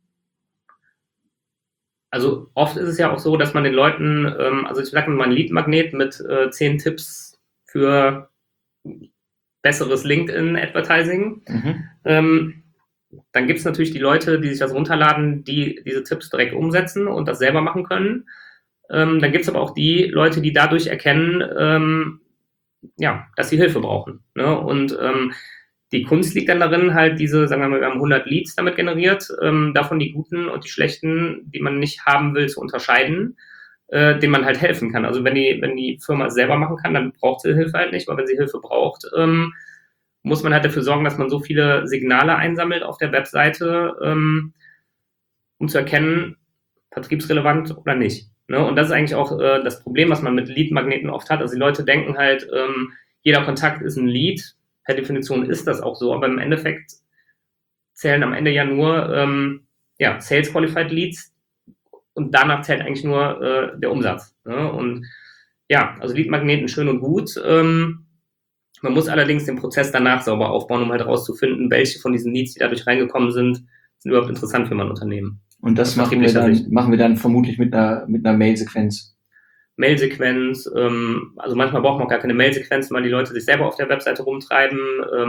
Also oft ist es ja auch so, dass man den Leuten, ich sage mal ein Lead-Magnet mit 10 Tipps für besseres LinkedIn-Advertising. Dann gibt es natürlich die Leute, die sich das runterladen, die diese Tipps direkt umsetzen und das selber machen können. Dann gibt es aber auch die Leute, die dadurch erkennen, dass sie Hilfe brauchen. Ne? Und die Kunst liegt dann darin, halt wir haben 100 Leads damit generiert, davon die guten und die schlechten, die man nicht haben will, zu unterscheiden, denen man halt helfen kann. Also wenn die Firma es selber machen kann, dann braucht sie Hilfe halt nicht, aber wenn sie Hilfe braucht, muss man halt dafür sorgen, dass man so viele Signale einsammelt auf der Webseite, um zu erkennen, vertriebsrelevant oder nicht. Ne? Und das ist eigentlich auch das Problem, was man mit Lead-Magneten oft hat. Also die Leute denken halt, jeder Kontakt ist ein Lead. Per Definition ist das auch so, aber im Endeffekt zählen am Ende ja nur Sales-Qualified Leads und danach zählt eigentlich nur der Umsatz. Ne? Und also Lead-Magneten schön und gut. Man muss allerdings den Prozess danach sauber aufbauen, um halt rauszufinden, welche von diesen Leads, die dadurch reingekommen sind überhaupt interessant für mein Unternehmen. Und das machen wir dann vermutlich mit einer Mail-Sequenz. Mail-Sequenz, also manchmal braucht man auch gar keine Mail-Sequenz, weil die Leute sich selber auf der Webseite rumtreiben.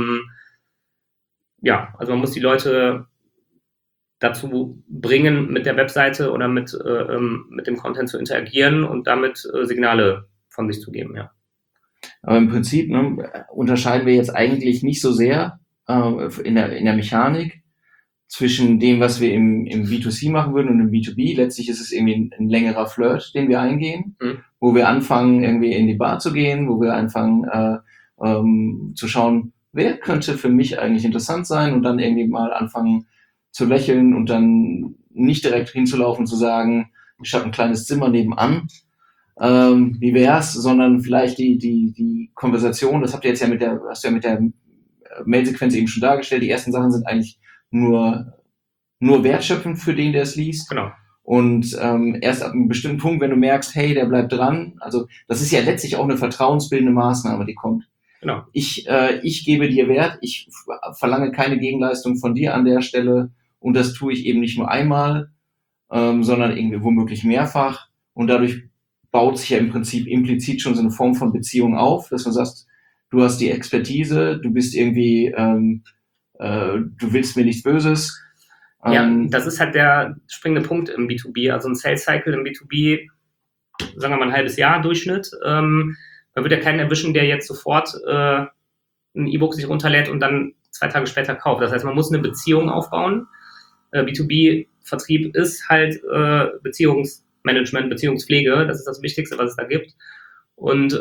Also man muss die Leute dazu bringen, mit der Webseite oder mit dem Content zu interagieren und damit Signale von sich zu geben, ja. Aber im Prinzip unterscheiden wir jetzt eigentlich nicht so sehr in der Mechanik zwischen dem, was wir im B2C machen würden und im B2B. Letztlich ist es irgendwie ein längerer Flirt, den wir eingehen, wo wir anfangen, irgendwie in die Bar zu gehen, wo wir anfangen zu schauen, wer könnte für mich eigentlich interessant sein und dann irgendwie mal anfangen zu lächeln und dann nicht direkt hinzulaufen und zu sagen, ich habe ein kleines Zimmer nebenan, wie wär's, sondern vielleicht die Konversation, das hast du ja mit der Mail-Sequenz eben schon dargestellt, die ersten Sachen sind eigentlich nur wertschöpfend für den, der es liest. Genau. Und erst ab einem bestimmten Punkt, wenn du merkst, hey, der bleibt dran, also das ist ja letztlich auch eine vertrauensbildende Maßnahme, die kommt. Genau. Ich gebe dir Wert, ich verlange keine Gegenleistung von dir an der Stelle und das tue ich eben nicht nur einmal, sondern irgendwie womöglich mehrfach und dadurch baut sich ja im Prinzip implizit schon so eine Form von Beziehung auf, dass du sagst, du hast die Expertise, du bist irgendwie, du willst mir nichts Böses. Ja, das ist halt der springende Punkt im B2B. Also ein Sales Cycle im B2B, sagen wir mal ein halbes Jahr Durchschnitt. Man wird ja keinen erwischen, der jetzt sofort ein E-Book sich runterlädt und dann 2 Tage später kauft. Das heißt, man muss eine Beziehung aufbauen. B2B-Vertrieb ist halt Beziehungsmanagement, Beziehungspflege. Das ist das Wichtigste, was es da gibt. Und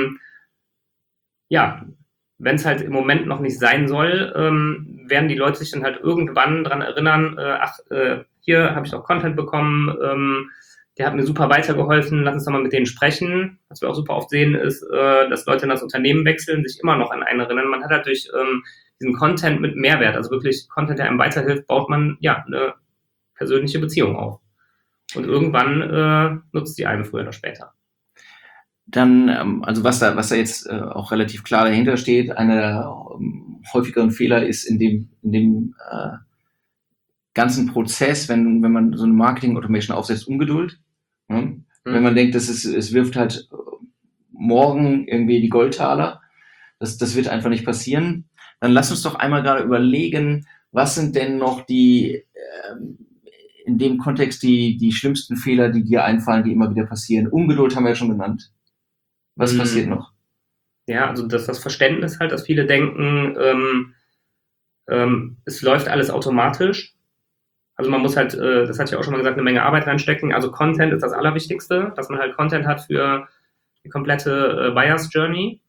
wenn es halt im Moment noch nicht sein soll, werden die Leute sich dann halt irgendwann dran erinnern, hier habe ich noch Content bekommen, der hat mir super weitergeholfen, lass uns doch mal mit denen sprechen. Was wir auch super oft sehen, ist, dass Leute in das Unternehmen wechseln, sich immer noch an einen erinnern. Man hat halt durch diesen Content mit Mehrwert, also wirklich Content, der einem weiterhilft, baut man eine persönliche Beziehung auf. Und irgendwann nutzt die einem früher oder später. Dann, also was da jetzt auch relativ klar dahinter steht, einer der häufigeren Fehler ist in dem ganzen Prozess, wenn man so eine Marketing-Automation aufsetzt, Ungeduld. Ne? Wenn man denkt, es wirft halt morgen irgendwie die Goldtaler, das wird einfach nicht passieren. Dann lass uns doch einmal gerade überlegen, was sind denn noch die in dem Kontext die schlimmsten Fehler, die dir einfallen, die immer wieder passieren. Ungeduld haben wir ja schon genannt. Was passiert noch? Ja, also das Verständnis halt, dass viele denken, es läuft alles automatisch. Also man muss halt, das hatte ich auch schon mal gesagt, eine Menge Arbeit reinstecken. Also Content ist das Allerwichtigste, dass man halt Content hat für die komplette Buyers Journey.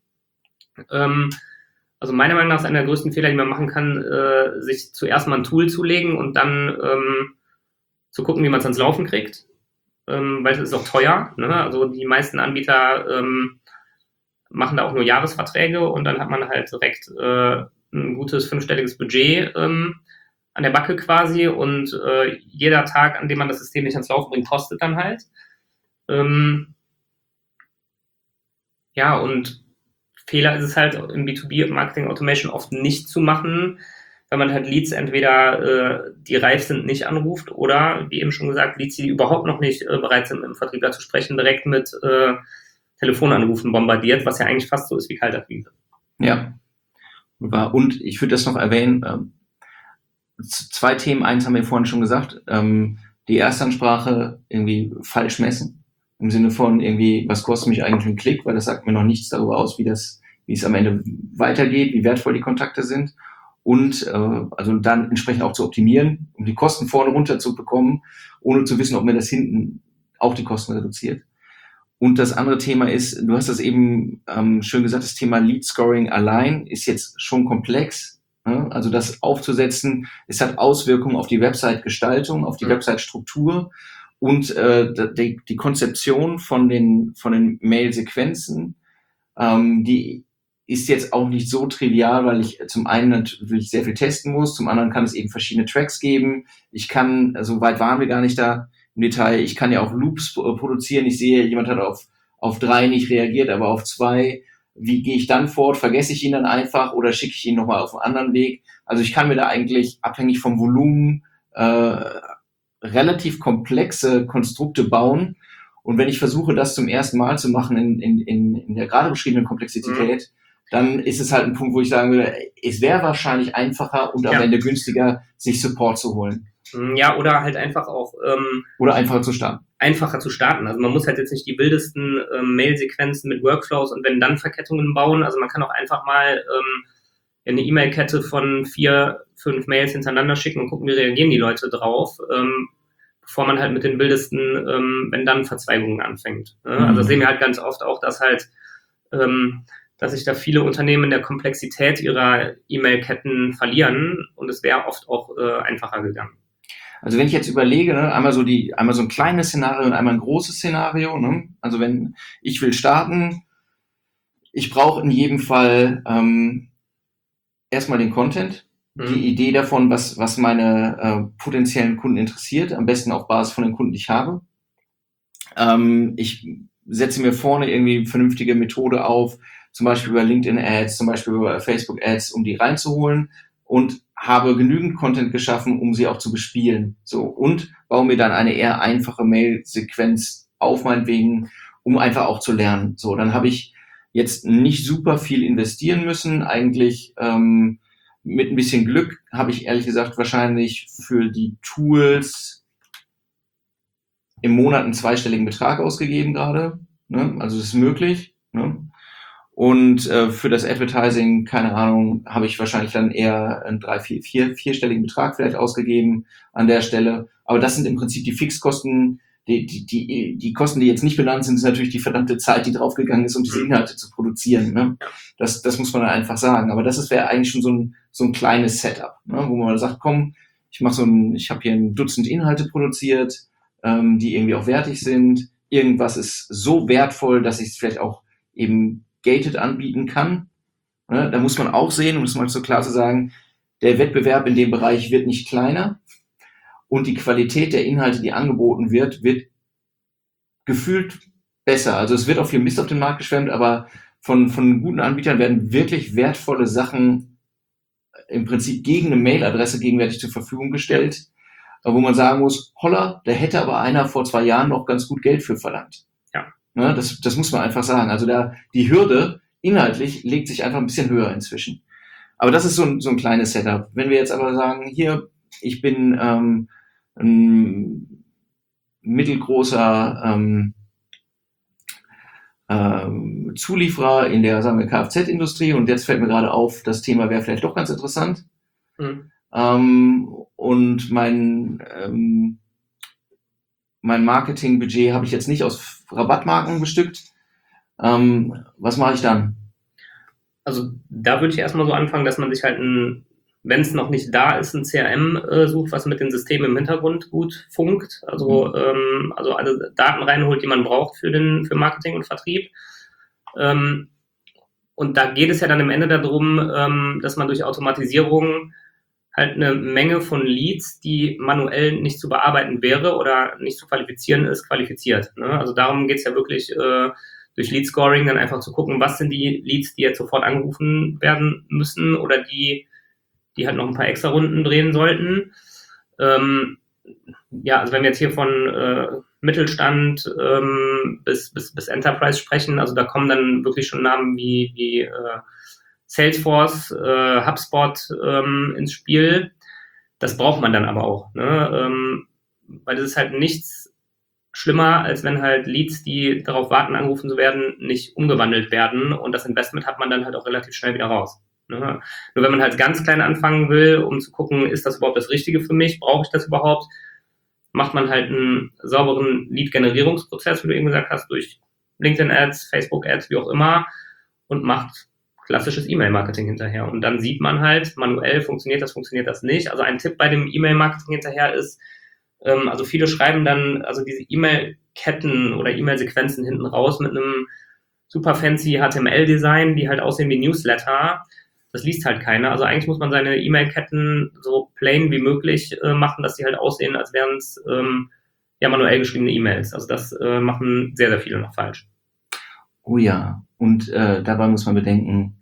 Also meiner Meinung nach ist einer der größten Fehler, die man machen kann, sich zuerst mal ein Tool zulegen und dann zu gucken, wie man es ans Laufen kriegt. Weil es ist auch teuer. Ne? Also die meisten Anbieter machen da auch nur Jahresverträge und dann hat man halt direkt ein gutes 5-stelliges Budget an der Backe quasi und jeder Tag, an dem man das System nicht ans Laufen bringt, kostet dann halt. Und Fehler ist es halt im B2B Marketing Automation oft nicht zu machen, wenn man halt Leads entweder die reif sind, nicht anruft oder, wie eben schon gesagt, Leads, die überhaupt noch nicht bereit sind, mit dem Vertriebler zu sprechen, direkt mit Telefonanrufen bombardiert, was ja eigentlich fast so ist wie Kaltakquise. Ja. Und ich würde das noch erwähnen, 2 Themen. Eins haben wir vorhin schon gesagt, die Erstansprache irgendwie falsch messen. Im Sinne von irgendwie, was kostet mich eigentlich ein Klick, weil das sagt mir noch nichts darüber aus, wie es am Ende weitergeht, wie wertvoll die Kontakte sind. Und also dann entsprechend auch zu optimieren, um die Kosten vorne runter zu bekommen, ohne zu wissen, ob mir das hinten auch die Kosten reduziert. Und das andere Thema ist, du hast das eben schön gesagt, das Thema Lead Scoring allein ist jetzt schon komplex. Ne? Also das aufzusetzen, es hat Auswirkungen auf die Website-Gestaltung, auf die Website-Struktur und die Konzeption von den Mail-Sequenzen, die ist jetzt auch nicht so trivial, weil ich zum einen natürlich sehr viel testen muss, zum anderen kann es eben verschiedene Tracks geben. Ich kann, so weit waren wir gar nicht da im Detail, ich kann ja auch Loops produzieren. Ich sehe, jemand hat auf 3 nicht reagiert, aber auf 2. Wie gehe ich dann fort? Vergesse ich ihn dann einfach oder schicke ich ihn nochmal auf einen anderen Weg? Also ich kann mir da eigentlich abhängig vom Volumen relativ komplexe Konstrukte bauen. Und wenn ich versuche, das zum ersten Mal zu machen in der gerade beschriebenen Komplexität, dann ist es halt ein Punkt, wo ich sagen würde, es wäre wahrscheinlich einfacher und am Ende günstiger, sich Support zu holen. Ja, oder halt einfach auch oder einfacher zu starten. Also man muss halt jetzt nicht die wildesten Mail-Sequenzen mit Workflows und wenn dann Verkettungen bauen. Also man kann auch einfach mal eine E-Mail-Kette von 4, 5 Mails hintereinander schicken und gucken, wie reagieren die Leute drauf, bevor man halt mit den wildesten wenn dann Verzweigungen anfängt. Also das sehen wir halt ganz oft auch, dass halt dass sich da viele Unternehmen in der Komplexität ihrer E-Mail-Ketten verlieren und es wäre oft auch einfacher gegangen. Also wenn ich jetzt überlege, ne, einmal so ein kleines Szenario und einmal ein großes Szenario, ne? Also wenn ich will starten, ich brauche in jedem Fall erstmal den Content. die Idee davon, was meine potenziellen Kunden interessiert, am besten auf Basis von den Kunden, die ich habe. Ich setze mir vorne irgendwie eine vernünftige Methode auf, zum Beispiel über LinkedIn Ads, zum Beispiel über Facebook Ads, um die reinzuholen und habe genügend Content geschaffen, um sie auch zu bespielen. So, und baue mir dann eine eher einfache Mail-Sequenz auf, meinetwegen, um einfach auch zu lernen. So, dann habe ich jetzt nicht super viel investieren müssen. Eigentlich mit ein bisschen Glück habe ich ehrlich gesagt wahrscheinlich für die Tools im Monat einen zweistelligen Betrag ausgegeben gerade. Ne? Also das ist möglich. Ne? Und für das Advertising, keine Ahnung, habe ich wahrscheinlich dann eher einen vierstelligen Betrag vielleicht ausgegeben an der Stelle. Aber das sind im Prinzip die Fixkosten. Die Kosten, die jetzt nicht benannt sind, sind natürlich die verdammte Zeit, die draufgegangen ist, um diese Inhalte zu produzieren. Ne? Das muss man dann einfach sagen. Aber das wäre eigentlich schon so ein kleines Setup, ne? Wo man sagt, komm, ich habe hier ein Dutzend Inhalte produziert, die irgendwie auch wertig sind. Irgendwas ist so wertvoll, dass ich es vielleicht auch eben gated anbieten kann. Ne? Da muss man auch sehen, um es mal so klar zu sagen, der Wettbewerb in dem Bereich wird nicht kleiner und die Qualität der Inhalte, die angeboten wird gefühlt besser. Also es wird auch viel Mist auf den Markt geschwemmt, aber von guten Anbietern werden wirklich wertvolle Sachen im Prinzip gegen eine Mailadresse gegenwärtig zur Verfügung gestellt, wo man sagen muss, holla, da hätte aber einer vor 2 Jahren noch ganz gut Geld für verlangt. Ja. Ne, das muss man einfach sagen. Also die Hürde inhaltlich legt sich einfach ein bisschen höher inzwischen. Aber das ist so ein kleines Setup. Wenn wir jetzt aber sagen, hier, ich bin ein mittelgroßer Zulieferer in der, sagen wir, Kfz-Industrie und jetzt fällt mir gerade auf, das Thema wäre vielleicht doch ganz interessant. Und mein Marketingbudget habe ich jetzt nicht aus Rabattmarken bestückt. Was mache ich dann? Also da würde ich erstmal so anfangen, dass man sich halt wenn es noch nicht da ist, ein CRM sucht, was mit den Systemen im Hintergrund gut funkt. Also alle Daten reinholt, die man braucht für Marketing und Vertrieb. Und da geht es ja dann am Ende darum, dass man durch Automatisierung halt eine Menge von Leads, die manuell nicht zu bearbeiten wäre oder nicht zu qualifizieren ist, qualifiziert. Ne? Also darum geht es ja wirklich durch Lead Scoring dann einfach zu gucken, was sind die Leads, die jetzt sofort angerufen werden müssen oder die halt noch ein paar extra Runden drehen sollten. Also wenn wir jetzt hier von Mittelstand bis Enterprise sprechen, also da kommen dann wirklich schon Namen wie Salesforce, HubSpot ins Spiel. Das braucht man dann aber auch, ne? Weil das ist halt nichts schlimmer, als wenn halt Leads, die darauf warten, angerufen zu werden, nicht umgewandelt werden und das Investment hat man dann halt auch relativ schnell wieder raus. Ne? Nur wenn man halt ganz klein anfangen will, um zu gucken, ist das überhaupt das Richtige für mich, brauche ich das überhaupt, macht man halt einen sauberen Lead-Generierungsprozess, wie du eben gesagt hast, durch LinkedIn-Ads, Facebook-Ads, wie auch immer und macht klassisches E-Mail-Marketing hinterher. Und dann sieht man halt, manuell funktioniert das nicht. Also ein Tipp bei dem E-Mail-Marketing hinterher ist, also viele schreiben dann also diese E-Mail-Ketten oder E-Mail-Sequenzen hinten raus mit einem super fancy HTML-Design, die halt aussehen wie Newsletter. Das liest halt keiner. Also eigentlich muss man seine E-Mail-Ketten so plain wie möglich machen, dass die halt aussehen, als wären es manuell geschriebene E-Mails. Also das machen sehr, sehr viele noch falsch. Oh ja, und dabei muss man bedenken,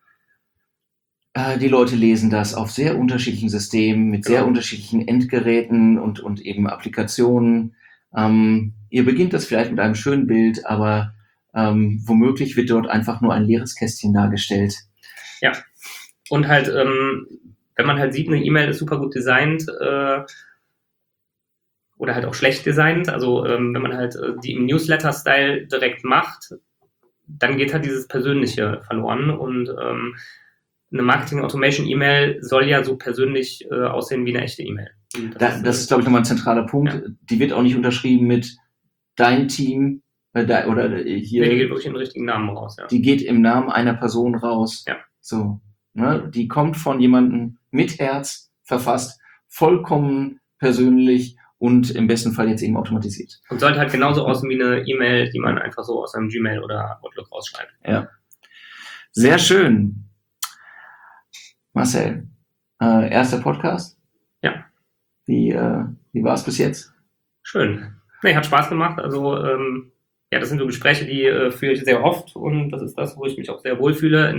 die Leute lesen das auf sehr unterschiedlichen Systemen, mit sehr unterschiedlichen Endgeräten und eben Applikationen. Ihr beginnt das vielleicht mit einem schönen Bild, aber womöglich wird dort einfach nur ein leeres Kästchen dargestellt. Ja, und halt, wenn man halt sieht, eine E-Mail ist super gut designt oder halt auch schlecht designt, also wenn man halt die im Newsletter-Style direkt macht, dann geht halt dieses Persönliche verloren und eine Marketing-Automation-E-Mail soll ja so persönlich aussehen wie eine echte E-Mail. Das ist, glaube ich, nochmal ein zentraler Punkt. Ja. Die wird auch nicht unterschrieben mit dein Team oder hier. Nee, die geht wirklich in den richtigen Namen raus. Ja. Die geht im Namen einer Person raus. Ja. So, ne? Die kommt von jemandem mit Herz verfasst, vollkommen persönlich und im besten Fall jetzt eben automatisiert. Und sollte halt genauso aussehen wie eine E-Mail, die man einfach so aus einem Gmail oder Outlook rausschreibt. Ja. Sehr schön. Marcel, Erster Podcast? Ja. Wie war es bis jetzt? Schön. Nee, hat Spaß gemacht. Also das sind so Gespräche, die führe ich sehr oft und das ist das, wo ich mich auch sehr wohlfühle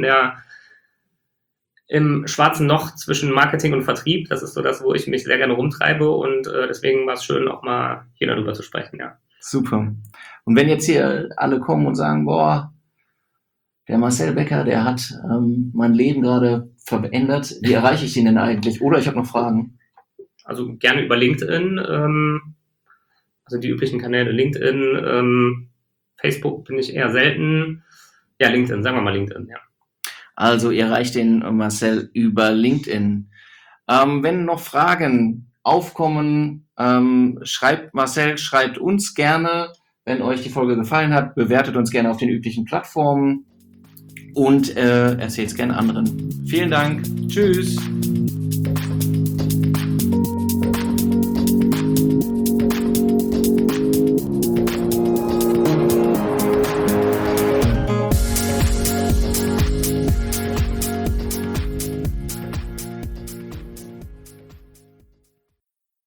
im schwarzen Loch zwischen Marketing und Vertrieb. Das ist so das, wo ich mich sehr gerne rumtreibe und deswegen war es schön, auch mal hier darüber zu sprechen, ja. Super. Und wenn jetzt hier alle kommen und sagen, boah, der Marcel Becker, der hat mein Leben gerade verändert, wie erreiche ich ihn denn eigentlich? Oder ich habe noch Fragen. Also gerne über LinkedIn, also die üblichen Kanäle LinkedIn, Facebook bin ich eher selten. Ja, LinkedIn, sagen wir mal LinkedIn, ja. Also ihr erreicht den Marcel über LinkedIn. Wenn noch Fragen aufkommen, schreibt Marcel, schreibt uns gerne. Wenn euch die Folge gefallen hat, bewertet uns gerne auf den üblichen Plattformen und erzählt es gerne anderen. Vielen Dank. Tschüss.